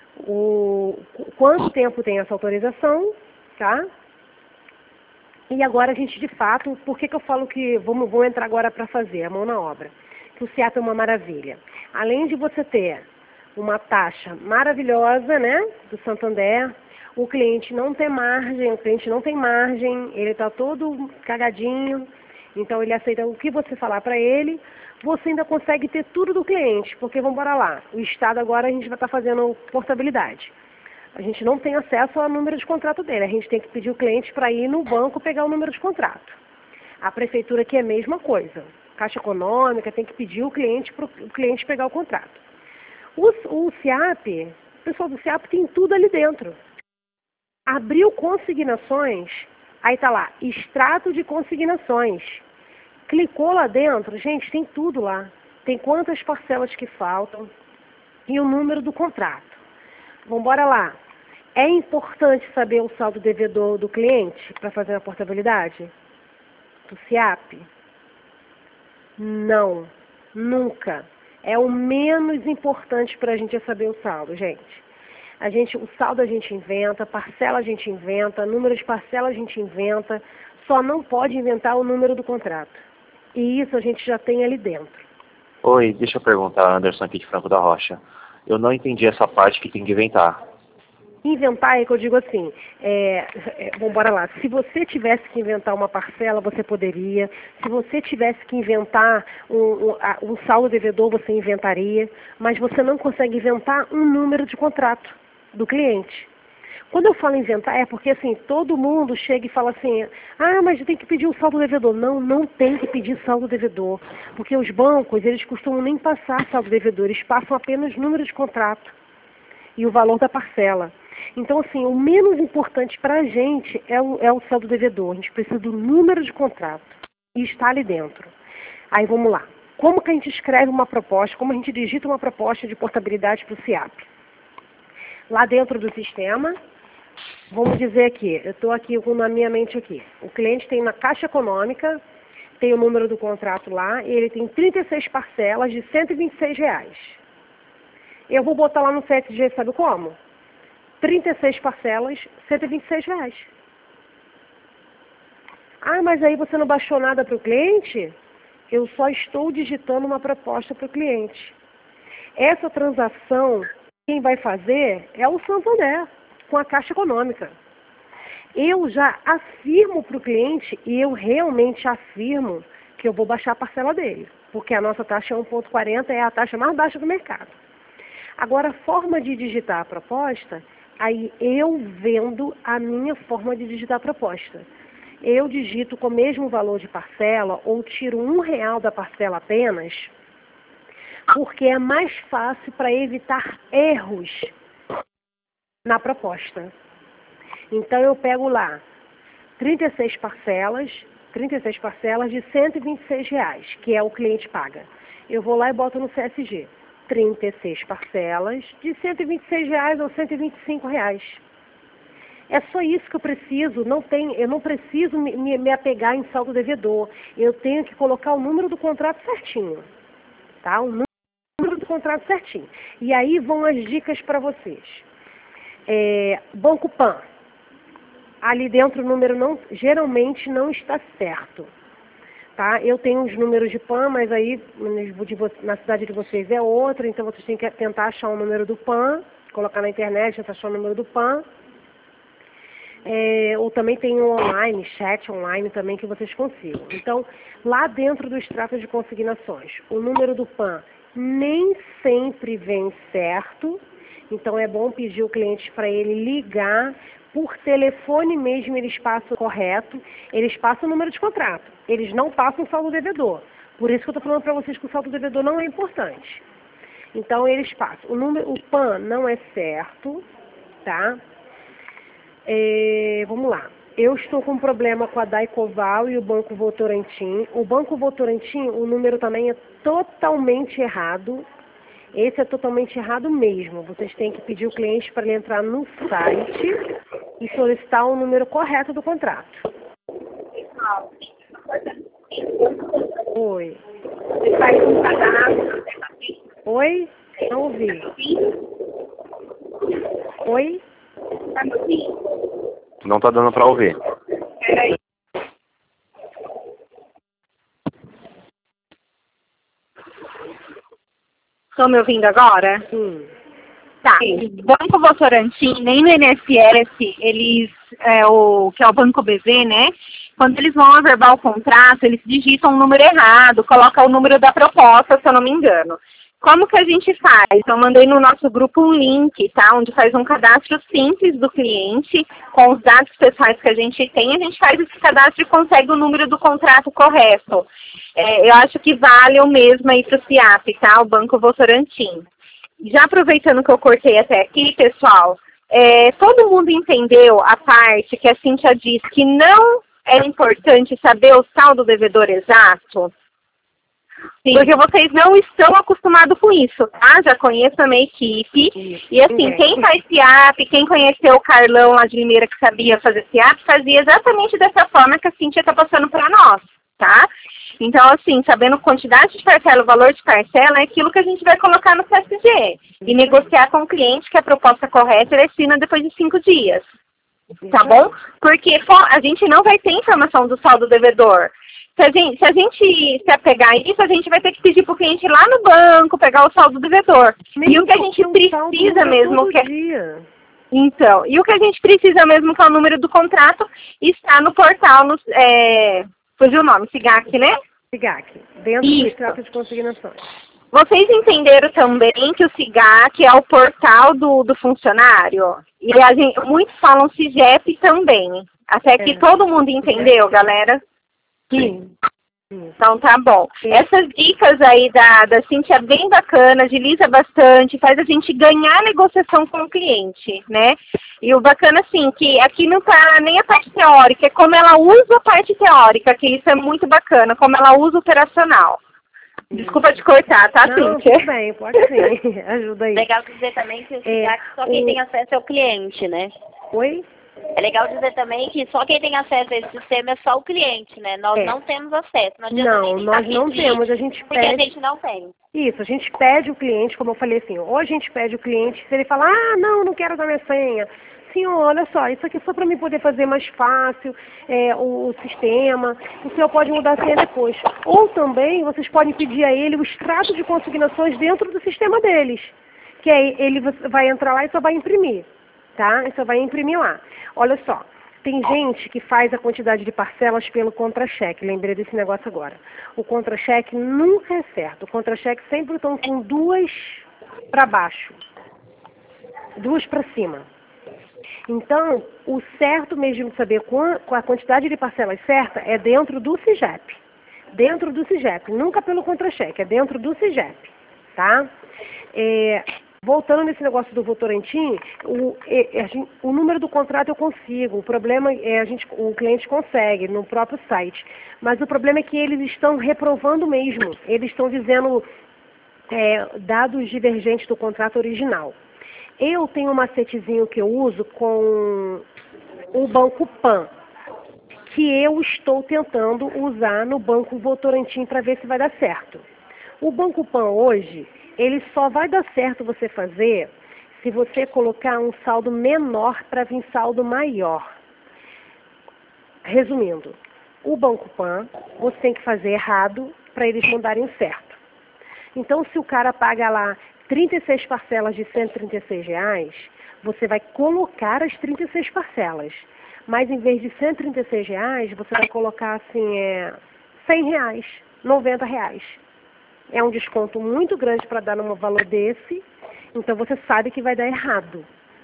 o quanto tempo tem essa autorização, tá? E agora a gente, de fato, por que que eu falo que vamos, vou entrar agora para fazer a mão na obra? Que o SIAP é uma maravilha. Além de você ter uma taxa maravilhosa, né, do Santander, o cliente não tem margem, o cliente não tem margem, ele está todo cagadinho, então ele aceita o que você falar para ele, você ainda consegue ter tudo do cliente, porque vamos embora lá, o Estado agora a gente vai estar tá fazendo portabilidade. A gente não tem acesso ao número de contrato dele, a gente tem que pedir o cliente para ir no banco pegar o número de contrato. A prefeitura aqui é a mesma coisa. Caixa Econômica tem que pedir o cliente para o cliente pegar o contrato. O, o SIAP, o pessoal do SIAP tem tudo ali dentro. Abriu consignações, aí está lá, extrato de consignações. Clicou lá dentro, gente, tem tudo lá. Tem quantas parcelas que faltam e o número do contrato. Vamos embora lá. É importante saber o saldo devedor do cliente para fazer a portabilidade? Do SIAP? Não, nunca. É o menos importante para a gente é saber o saldo, gente. A gente, o saldo a gente inventa, parcela a gente inventa, número de parcela a gente inventa, só não pode inventar o número do contrato. E isso a gente já tem ali dentro. Oi, deixa eu perguntar, Anderson aqui de Franco da Rocha. Eu não entendi essa parte que tem que inventar. Inventar é que eu digo assim, é, é, vamos embora lá, se você tivesse que inventar uma parcela, você poderia. Se você tivesse que inventar um, um, um saldo devedor, você inventaria. Mas você não consegue inventar um número de contrato do cliente. Quando eu falo inventar, é porque assim, todo mundo chega e fala assim, ah, mas tem que pedir um saldo devedor. Não, não tem que pedir saldo devedor. Porque os bancos, eles costumam nem passar saldo devedor, eles passam apenas número de contrato e o valor da parcela. Então, assim, o menos importante para a gente é o, é o saldo devedor. A gente precisa do número de contrato e está ali dentro. Aí, vamos lá. Como que a gente escreve uma proposta, como a gente digita uma proposta de portabilidade para o SIAP? Lá dentro do sistema, vamos dizer aqui, eu estou aqui com na minha mente aqui. O cliente tem na Caixa Econômica, tem o número do contrato lá, e ele tem trinta e seis parcelas de cento e vinte e seis reais. Eu vou botar lá no C S G, sabe como? trinta e seis parcelas, cento e vinte e seis reais. Ah, mas aí você não baixou nada para o cliente? Eu só estou digitando uma proposta para o cliente. Essa transação, quem vai fazer é o Santander, com a Caixa Econômica. Eu já afirmo para o cliente, e eu realmente afirmo, que eu vou baixar a parcela dele, porque a nossa taxa é um vírgula quarenta, é a taxa mais baixa do mercado. Agora, a forma de digitar a proposta, aí eu vendo a minha forma de digitar a proposta. Eu digito com o mesmo valor de parcela ou tiro um real da parcela apenas, porque é mais fácil para evitar erros na proposta. Então eu pego lá trinta e seis parcelas, trinta e seis parcelas de cento e vinte e seis reais, que é o cliente paga. Eu vou lá e boto no C S G. trinta e seis parcelas de cento e vinte e seis reais ou cento e vinte e cinco reais. É só isso que eu preciso, não tem, eu não preciso me, me, me apegar em saldo devedor. Eu tenho que colocar o número do contrato certinho, tá? O número do contrato certinho. E aí vão as dicas para vocês. É, Banco Pan. Ali dentro o número não, geralmente não está certo. Tá? Eu tenho os números de P A N, mas aí na cidade de vocês é outro, então vocês têm que tentar achar o número do P A N, colocar na internet, tentar achar o número do P A N. É, ou também tem o online, chat online também que vocês consigam. Então, lá dentro do extrato de consignações, o número do P A N nem sempre vem certo, então é bom pedir o cliente para ele ligar. Por telefone mesmo eles passam o correto, eles passam o número de contrato, eles não passam o saldo devedor. Por isso que eu estou falando para vocês que o saldo devedor não é importante. Então eles passam. O, número, o P A N não é certo, tá? É, vamos lá. Eu estou com um problema com a Daicoval e o Banco Votorantim. O Banco Votorantim, o número também é totalmente errado. Esse é totalmente errado mesmo. Vocês têm que pedir o cliente para ele entrar no site e solicitar o número correto do contrato. Oi. Oi? Não ouvi. Oi? Não tá dando para ouvir. Peraí. Estão me ouvindo agora? Sim. Tá. Banco Votorantim, nem no I N S S, eles, é, o, que é o Banco B V, né? Quando eles vão averbar o contrato, eles digitam o número errado, colocam o número da proposta, se eu não me engano. Como que a gente faz? Eu mandei no nosso grupo um link, tá? Onde faz um cadastro simples do cliente, com os dados pessoais que a gente tem, a gente faz esse cadastro e consegue o número do contrato correto. É, eu acho que vale o mesmo aí para o CIAP, tá? O Banco Votorantim. Já aproveitando que eu cortei até aqui, pessoal, é, todo mundo entendeu a parte que a Cíntia diz que não é importante saber o saldo devedor exato? Sim. Porque vocês não estão acostumados com isso, tá? Já conheço a minha equipe. Sim. E assim, quem faz CIAP, quem conheceu o Carlão lá de Limeira que sabia fazer CIAP, fazia exatamente dessa forma que a Cíntia está passando para nós, tá? Então, assim, sabendo quantidade de parcela, o valor de parcela, é aquilo que a gente vai colocar no C S G. E negociar com o cliente que a proposta correta ele assina depois de cinco dias. Tá bom? Porque a gente não vai ter informação do saldo devedor. Se a, gente, se a gente se apegar a isso, a gente vai ter que pedir para o cliente ir lá no banco, pegar o saldo devedor. E o que a gente precisa mesmo que é... Então, e o que a gente precisa mesmo que é o número do contrato está no portal, no, é... fugiu o nome, SIGAC, né? SIGAC, dentro do extrato de consignações. Vocês entenderam também que o SIGAC é o portal do, do funcionário? E a gente, muitos falam SIGEP também. Até que é. Todo mundo entendeu, galera? Sim. Então tá bom. Sim. Essas dicas aí da, da Cíntia é bem bacana, agiliza bastante, faz a gente ganhar a negociação com o cliente, né? E o bacana, assim, que aqui não tá nem a parte teórica, é como ela usa a parte teórica, que isso é muito bacana, como ela usa o operacional. Desculpa te cortar, tá, não, Cíntia? Tudo bem, pode ser. Ajuda aí. Legal dizer também que o SIGAC é, só quem o... tem acesso é o cliente, né? Oi? É legal dizer também que só quem tem acesso a esse sistema é só o cliente, né? Nós é. não temos acesso. Não, não nós não temos. A gente porque pede... a gente não tem. Isso, a gente pede o cliente, como eu falei assim, ou a gente pede o cliente, se ele falar, ah, não, não quero dar minha senha. Senhor, olha só, isso aqui é só para mim poder fazer mais fácil é, o, o sistema. O senhor pode mudar a senha depois. Ou também, vocês podem pedir a ele o extrato de consignações dentro do sistema deles. Que aí ele vai entrar lá e só vai imprimir. Tá? E só vai imprimir lá. Olha só, tem gente que faz a quantidade de parcelas pelo contra-cheque. Lembrei desse negócio agora. O contra-cheque nunca é certo. O contra-cheque sempre estão com duas para baixo. duas para cima. Então, o certo mesmo de saber com a quantidade de parcelas certa é dentro do CIGEP. Dentro do CIGEP, nunca pelo contra-cheque, é dentro do CIGEP, tá? É, voltando nesse negócio do Votorantim, o, é, o número do contrato eu consigo, o problema é a gente, o cliente consegue no próprio site, mas o problema é que eles estão reprovando mesmo, eles estão dizendo é, dados divergentes do contrato original. Eu tenho um macetezinho que eu uso com o Banco Pan, que eu estou tentando usar no Banco Votorantim para ver se vai dar certo. O Banco Pan hoje, ele só vai dar certo você fazer se você colocar um saldo menor para vir saldo maior. Resumindo, o Banco Pan, você tem que fazer errado para eles mandarem certo. Então, se o cara paga lá trinta e seis parcelas de cento e trinta e seis reais, você vai colocar as trinta e seis parcelas. Mas em vez de cento e trinta e seis reais, você vai colocar assim, é, cem reais, noventa reais. É um desconto muito grande para dar num valor desse, então você sabe que vai dar errado.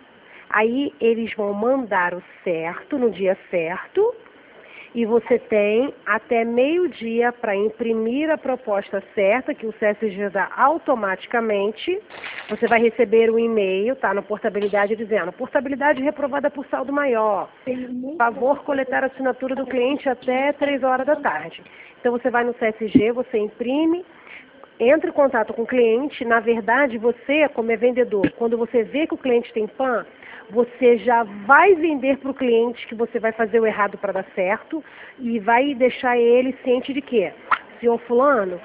Aí eles vão mandar o certo no dia certo, e você tem até meio-dia para imprimir a proposta certa, que o C S G dá automaticamente. Você vai receber um e-mail, tá, na portabilidade, dizendo: portabilidade reprovada por saldo maior. Favor coletar a assinatura do cliente até três horas da tarde. Então você vai no C S G, você imprime, entra em contato com o cliente. Na verdade, você, como é vendedor, quando você vê que o cliente tem P A N, você já vai vender para o cliente que você vai fazer o errado para dar certo e vai deixar ele ciente de que, senhor fulano,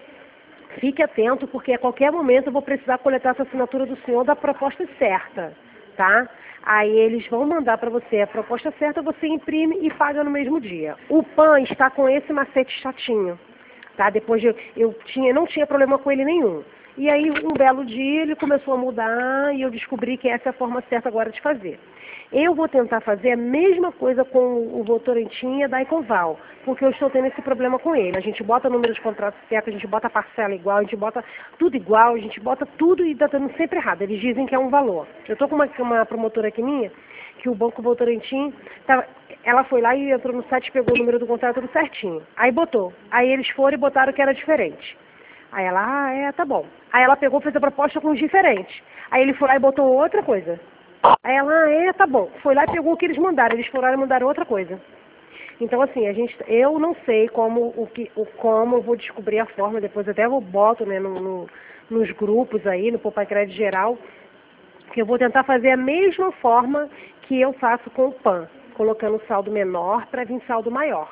fique atento, porque a qualquer momento eu vou precisar coletar essa assinatura do senhor da proposta certa, tá? Aí eles vão mandar para você a proposta certa, você imprime e paga no mesmo dia. O P A N está com esse macete chatinho, tá? Depois de, eu tinha, não tinha problema com ele nenhum. E aí, um belo dia, ele começou a mudar e eu descobri que essa é a forma certa agora de fazer. Eu vou tentar fazer a mesma coisa com o Votorantim e a Daiconval, porque eu estou tendo esse problema com ele. A gente bota o número de contrato certo, a gente bota a parcela igual, a gente bota tudo igual, a gente bota tudo e está dando sempre errado. Eles dizem que é um valor. Eu estou com uma, uma promotora aqui minha, que o Banco Votorantim, tá, ela foi lá e entrou no site e pegou o número do contrato tudo certinho. Aí botou. Aí eles foram e botaram que era diferente. Aí ela, ah, é, tá bom. Aí ela pegou e fez a proposta com os diferentes. Aí ele foi lá e botou outra coisa. Aí ela, ah, é, tá bom. Foi lá e pegou o que eles mandaram. Eles foram lá e mandaram outra coisa. Então, assim, a gente, eu não sei como, o que, o, como eu vou descobrir a forma, depois até eu boto, né, no, no, nos grupos aí, no Poupa Crédito Geral, que eu vou tentar fazer a mesma forma que eu faço com o P A N, colocando saldo menor para vir saldo maior.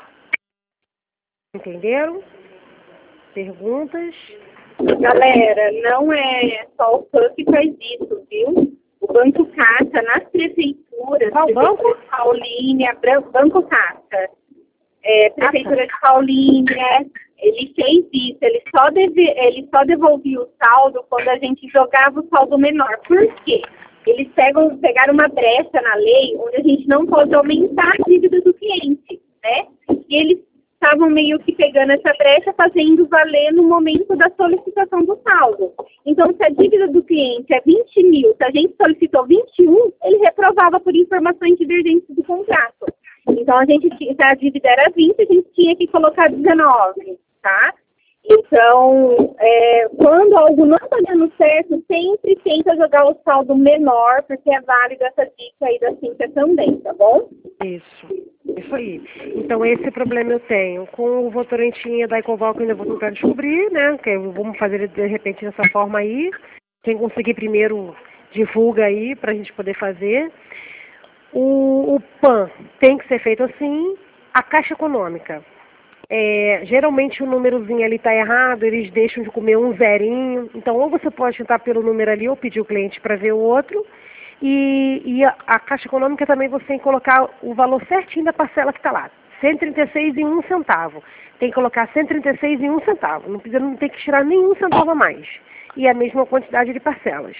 Entenderam? Perguntas? Galera, não é só o P A N que faz isso, viu? O Banco Caixa, nas prefeituras, Qual Prefeitura banco? de Paulínia, Banco Caixa, é, Prefeitura de Paulínia, ele fez isso, ele só, deve, ele só devolvia o saldo quando a gente jogava o saldo menor. Por quê? Eles pegam, pegaram uma brecha na lei onde a gente não pode aumentar a dívida do cliente, né? E eles estavam meio que pegando essa brecha, fazendo valer no momento da solicitação do saldo. Então, se a dívida do cliente é vinte mil, se a gente solicitou vinte e um, ele reprovava por informações divergentes do contrato. Então, a gente, se a dívida era vinte, a gente tinha que colocar dezenove, tá? Então, é, quando algo não está dando certo, sempre tenta jogar o saldo menor, porque é válido essa dica aí da Cíntia também, tá bom? Isso, isso aí. Então, esse problema eu tenho. Com o Votorantim e a Daiconval, que eu ainda vou tentar descobrir, né? Que vamos fazer de repente dessa forma aí. Quem conseguir primeiro, divulga aí para a gente poder fazer. O, o P A N tem que ser feito assim. A Caixa Econômica. É, geralmente o númerozinho ali está errado, eles deixam de comer um zerinho. Então, ou você pode tentar pelo número ali ou pedir o cliente para ver o outro. E, e a, a Caixa Econômica também você tem que colocar o valor certinho da parcela que está lá. cento e trinta e seis e um centavo. Tem que colocar cento e trinta e seis e um centavo. Não, precisa, não tem que tirar nenhum centavo a mais. E a mesma quantidade de parcelas.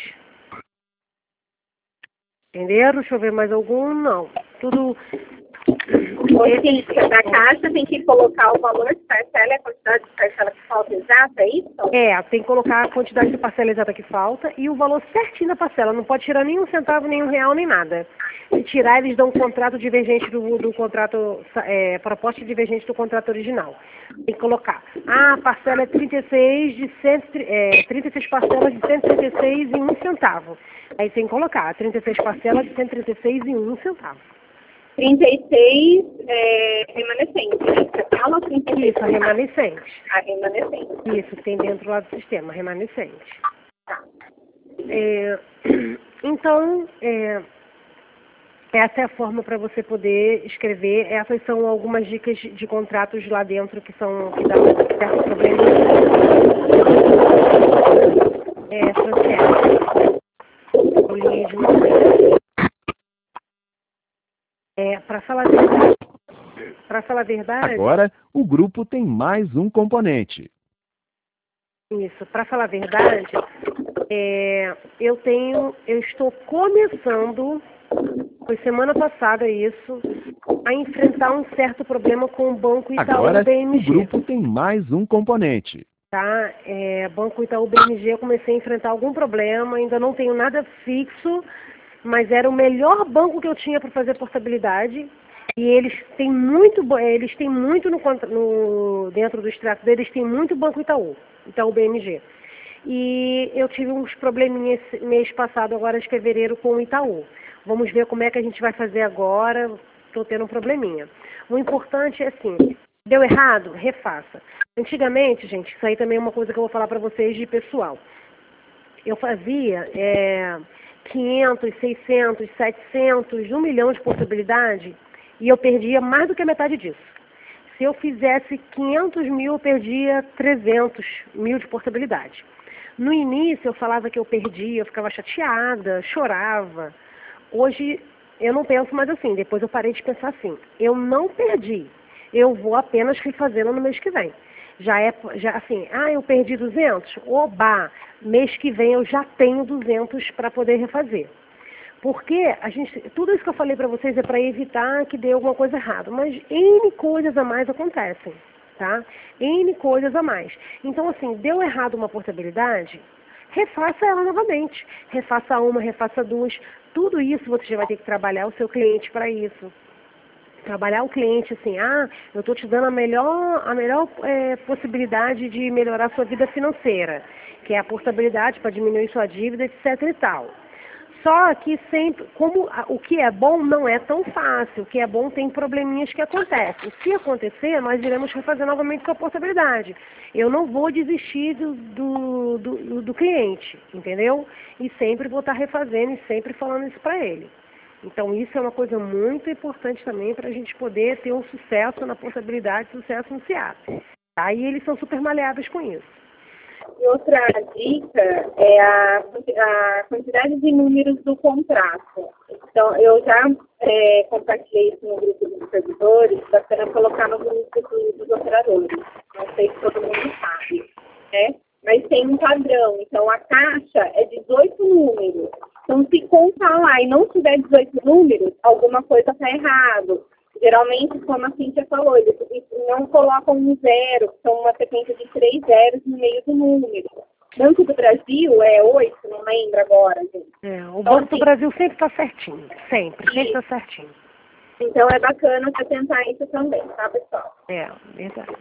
Entenderam? Deixa eu ver mais algum. Não. Tudo... Esse da Caixa tem que colocar o valor de parcela e a quantidade de parcela que falta usar exato, é isso? É, tem que colocar a quantidade de parcela exata que falta e o valor certinho da parcela. Não pode tirar nenhum centavo, nenhum real, nem nada. Se tirar, eles dão um contrato divergente do, do contrato, é, proposta divergente do contrato original. Tem que colocar. Ah, a parcela é trinta e seis de cento, é, trinta e seis parcelas de cento e trinta e seis e um centavo. Aí tem que colocar trinta e seis parcelas de cento e trinta e seis e um centavo. trinta e seis é, remanescente, né? Você fala trinta e seis. Isso, a remanescente. A remanescente. Isso, tem dentro lá do sistema, remanescente. Tá. É, então, é, essa é a forma para você poder escrever. Essas são algumas dicas de contratos lá dentro que são que dá certo problema. É, Franciele. Eu linhei de novo. É, para falar a verdade, para falar a verdade. Agora, o grupo tem mais um componente. Isso, para falar a verdade, é, eu tenho, eu estou começando, foi semana passada isso, a enfrentar um certo problema com o Banco Itaú Agora, B M G. o grupo tem mais um componente. Tá, é, Banco Itaú B M G, eu comecei a enfrentar algum problema, ainda não tenho nada fixo, mas era o melhor banco que eu tinha para fazer portabilidade. E eles têm muito, eles têm muito no, no, dentro do extrato deles, tem muito Banco Itaú, Itaú B M G. E eu tive uns probleminhas mês passado, agora de fevereiro, com o Itaú. Vamos ver como é que a gente vai fazer agora, estou tendo um probleminha. O importante é assim, deu errado? Refaça. Antigamente, gente, isso aí também é uma coisa que eu vou falar para vocês de pessoal. Eu fazia é, quinhentos, seiscentos, setecentos, um milhão de portabilidade e eu perdia mais do que a metade disso. Se eu fizesse quinhentos mil, eu perdia trezentos mil de portabilidade. No início eu falava que eu perdia, eu ficava chateada, chorava. Hoje eu não penso mais assim, depois eu parei de pensar assim. Eu não perdi, eu vou apenas refazê-la no mês que vem. Já é, já assim, ah, eu perdi duzentos? Oba, mês que vem eu já tenho duzentos para poder refazer. Porque a gente, tudo isso que eu falei para vocês é para evitar que dê alguma coisa errada, mas N coisas a mais acontecem, tá? N coisas a mais. Então, assim, deu errado uma portabilidade, refaça ela novamente. Refaça uma, refaça duas. Tudo isso você já vai ter que trabalhar o seu cliente para isso. Trabalhar o cliente assim, ah, eu estou te dando a melhor, a melhor é, possibilidade de melhorar a sua vida financeira, que é a portabilidade para diminuir sua dívida, etc e tal. Só que sempre, como o que é bom não é tão fácil, o que é bom tem probleminhas que acontecem. Se acontecer, nós iremos refazer novamente sua portabilidade. Eu não vou desistir do, do, do, do cliente, entendeu? E sempre vou estar refazendo e sempre falando isso para ele. Então isso é uma coisa muito importante também para a gente poder ter um sucesso na portabilidade, sucesso no C I A P. Tá? E eles são super maleáveis com isso. E outra dica é a, a quantidade de números do contrato. Então, eu já é, compartilhei isso no grupo dos servidores, bacana colocar no grupo dos, dos operadores. Não sei se todo mundo sabe, né? Mas tem um padrão. Então, a caixa é dezoito números. Então, se contar lá e não tiver dezoito números, alguma coisa está errado. Geralmente, como a Cíntia falou, eles não colocam um zero, são uma sequência de três zeros no meio do número. Banco do Brasil é oito, não lembro agora, gente. É, o Banco do Brasil sempre está certinho, sempre, sempre está certinho. Então é bacana você tentar isso também, tá, pessoal? É, verdade.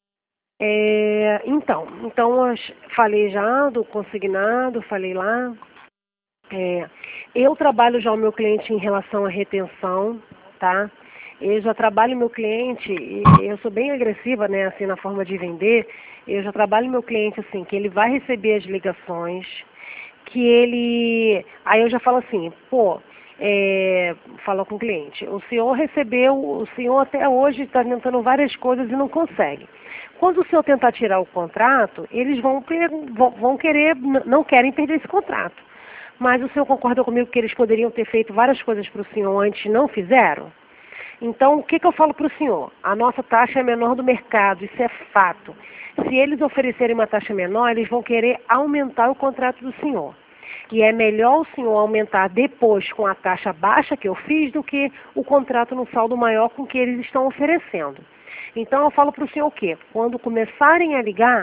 É, então, então eu falei já do consignado, falei lá. É, eu trabalho já o meu cliente em relação à retenção, tá? Eu já trabalho meu cliente, e eu sou bem agressiva, né, assim, na forma de vender. Eu já trabalho meu cliente assim, que ele vai receber as ligações, que ele... Aí eu já falo assim, pô, é, falo com o cliente, o senhor recebeu, o senhor até hoje está tentando várias coisas e não consegue. Quando o senhor tentar tirar o contrato, eles vão, vão, vão querer, não querem perder esse contrato. Mas o senhor concorda comigo que eles poderiam ter feito várias coisas para o senhor antes e não fizeram? Então, o que, que eu falo para o senhor? A nossa taxa é menor do mercado, isso é fato. Se eles oferecerem uma taxa menor, eles vão querer aumentar o contrato do senhor. E é melhor o senhor aumentar depois com a taxa baixa que eu fiz do que o contrato no saldo maior com que eles estão oferecendo. Então, eu falo para o senhor o quê? Quando começarem a ligar,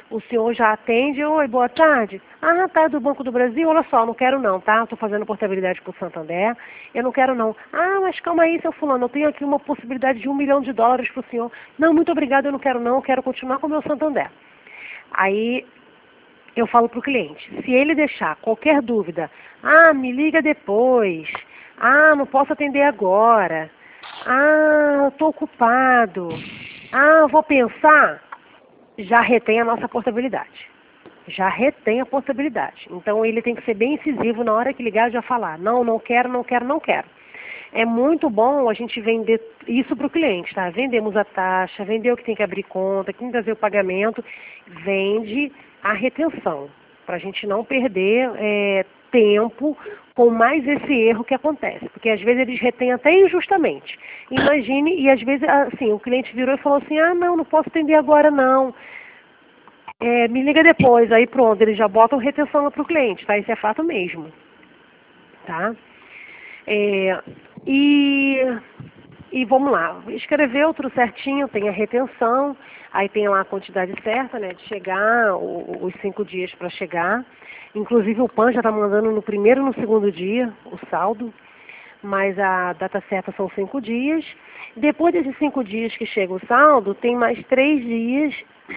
O senhor já atende, oi, boa tarde. Ah, tá, do Banco do Brasil, olha só, não quero não, tá? Estou fazendo portabilidade para o Santander, eu não quero não. Ah, mas calma aí, seu fulano, eu tenho aqui uma possibilidade de um milhão de dólares para o senhor. Não, muito obrigado, eu não quero não, eu quero continuar com o meu Santander. Aí eu falo para o cliente, se ele deixar qualquer dúvida, ah, me liga depois, ah, não posso atender agora, ah, estou ocupado, ah, vou pensar, já retém a nossa portabilidade. Já retém a portabilidade. Então ele tem que ser bem incisivo na hora que ligar já falar, não, não quero, não quero, não quero. É muito bom a gente vender isso para o cliente, tá? Vendemos a taxa, vender o que tem que abrir conta, quem tem que fazer o pagamento, vende a retenção, para a gente não perder é, tempo com mais esse erro que acontece, porque às vezes eles retêm até injustamente. Imagine, e às vezes assim, o cliente virou e falou assim, ah não, não posso atender agora não, é, me liga depois, aí pronto, eles já botam retenção para o cliente, tá? Isso é fato mesmo, tá? É, e, e vamos lá, escreveu tudo certinho, tem a retenção, aí tem lá a quantidade certa, né, de chegar, o, os cinco dias para chegar. Inclusive o P A N já está mandando no primeiro e no segundo dia o saldo, mas a data certa são cinco dias. Depois desses cinco dias que chega o saldo, tem mais três dias,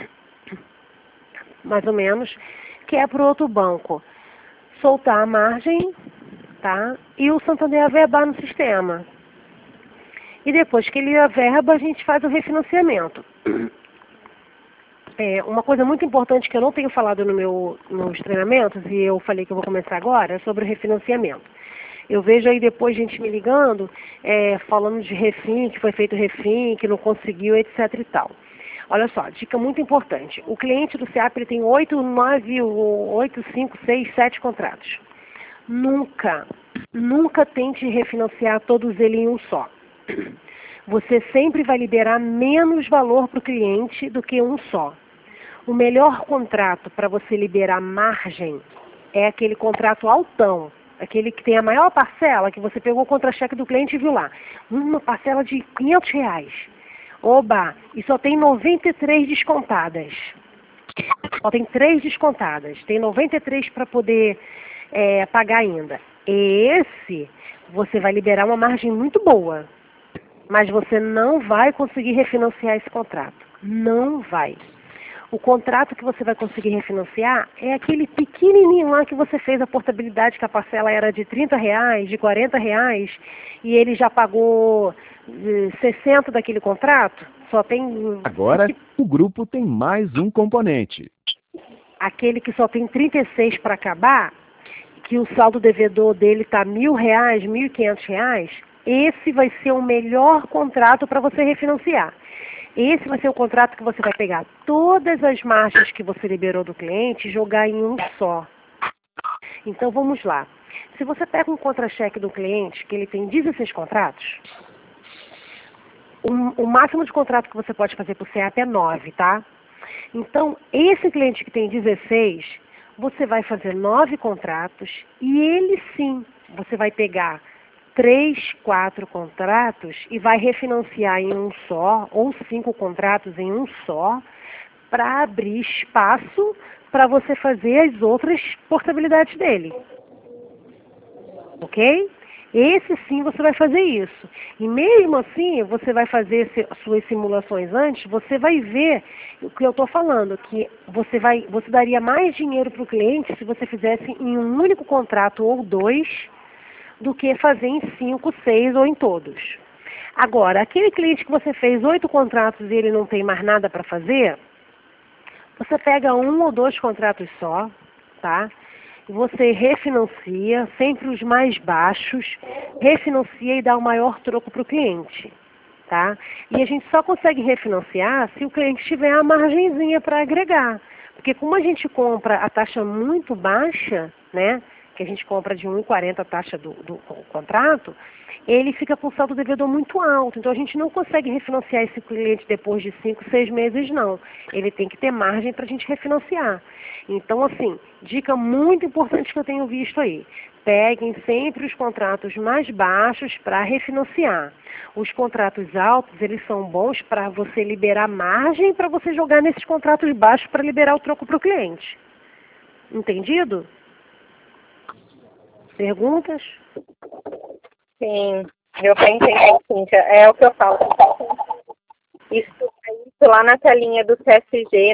mais ou menos, que é para o outro banco soltar a margem, tá? E o Santander averbar no sistema. E depois que ele averba, a gente faz o refinanciamento. É, uma coisa muito importante que eu não tenho falado no meu, nos treinamentos, e eu falei que eu vou começar agora, é sobre o refinanciamento. Eu vejo aí depois gente me ligando, é, falando de refin, que foi feito refin, que não conseguiu, etc e tal. Olha só, dica muito importante. O cliente do C E A P ele tem oito, nove, oito, cinco, seis, sete contratos. Nunca, nunca tente refinanciar todos eles em um só. Você sempre vai liberar menos valor para o cliente do que um só. O melhor contrato para você liberar margem é aquele contrato altão, aquele que tem a maior parcela, que você pegou o contra-cheque do cliente e viu lá. Uma parcela de quinhentos reais. Oba, e só tem noventa e três descontadas. Só tem três descontadas. Tem noventa e três para poder é, pagar ainda. Esse, você vai liberar uma margem muito boa. Mas você não vai conseguir refinanciar esse contrato. Não vai. O contrato que você vai conseguir refinanciar é aquele pequenininho lá que você fez a portabilidade, que a parcela era de trinta reais, de quarenta reais, e ele já pagou sessenta daquele contrato. Só tem... Agora, o grupo tem mais um componente. Aquele que só tem trinta e seis para acabar, que o saldo devedor dele está mil reais, mil e quinhentos reais, esse vai ser o melhor contrato para você refinanciar. Esse vai ser o contrato que você vai pegar todas as margens que você liberou do cliente e jogar em um só. Então vamos lá. Se você pega um contra-cheque do cliente, que ele tem dezesseis contratos, o, o máximo de contrato que você pode fazer para o C E A P é nove, tá? Então, esse cliente que tem dezesseis, você vai fazer nove contratos e ele sim, você vai pegar três, quatro contratos e vai refinanciar em um só, ou cinco contratos em um só, para abrir espaço para você fazer as outras portabilidades dele. Ok? Esse sim você vai fazer isso. E mesmo assim, você vai fazer suas simulações antes, você vai ver o que eu estou falando, que você, vai, você daria mais dinheiro para o cliente se você fizesse em um único contrato ou dois, do que fazer em cinco, seis ou em todos. Agora, aquele cliente que você fez oito contratos e ele não tem mais nada para fazer, você pega um ou dois contratos só, tá? E você refinancia, sempre os mais baixos, refinancia e dá o maior troco para o cliente, tá? E a gente só consegue refinanciar se o cliente tiver a margenzinha para agregar. Porque como a gente compra a taxa muito baixa, né? que a gente compra de um e quarenta a taxa do, do contrato, ele fica com saldo devedor muito alto. Então a gente não consegue refinanciar esse cliente depois de cinco, seis meses, não. Ele tem que ter margem para a gente refinanciar. Então, assim, dica muito importante que eu tenho visto aí. Peguem sempre os contratos mais baixos para refinanciar. Os contratos altos, eles são bons para você liberar margem para você jogar nesses contratos baixos para liberar o troco para o cliente. Entendido? Perguntas? Sim, eu pensei Cíntia, é o que eu falo. Isso, isso lá na telinha do C S G,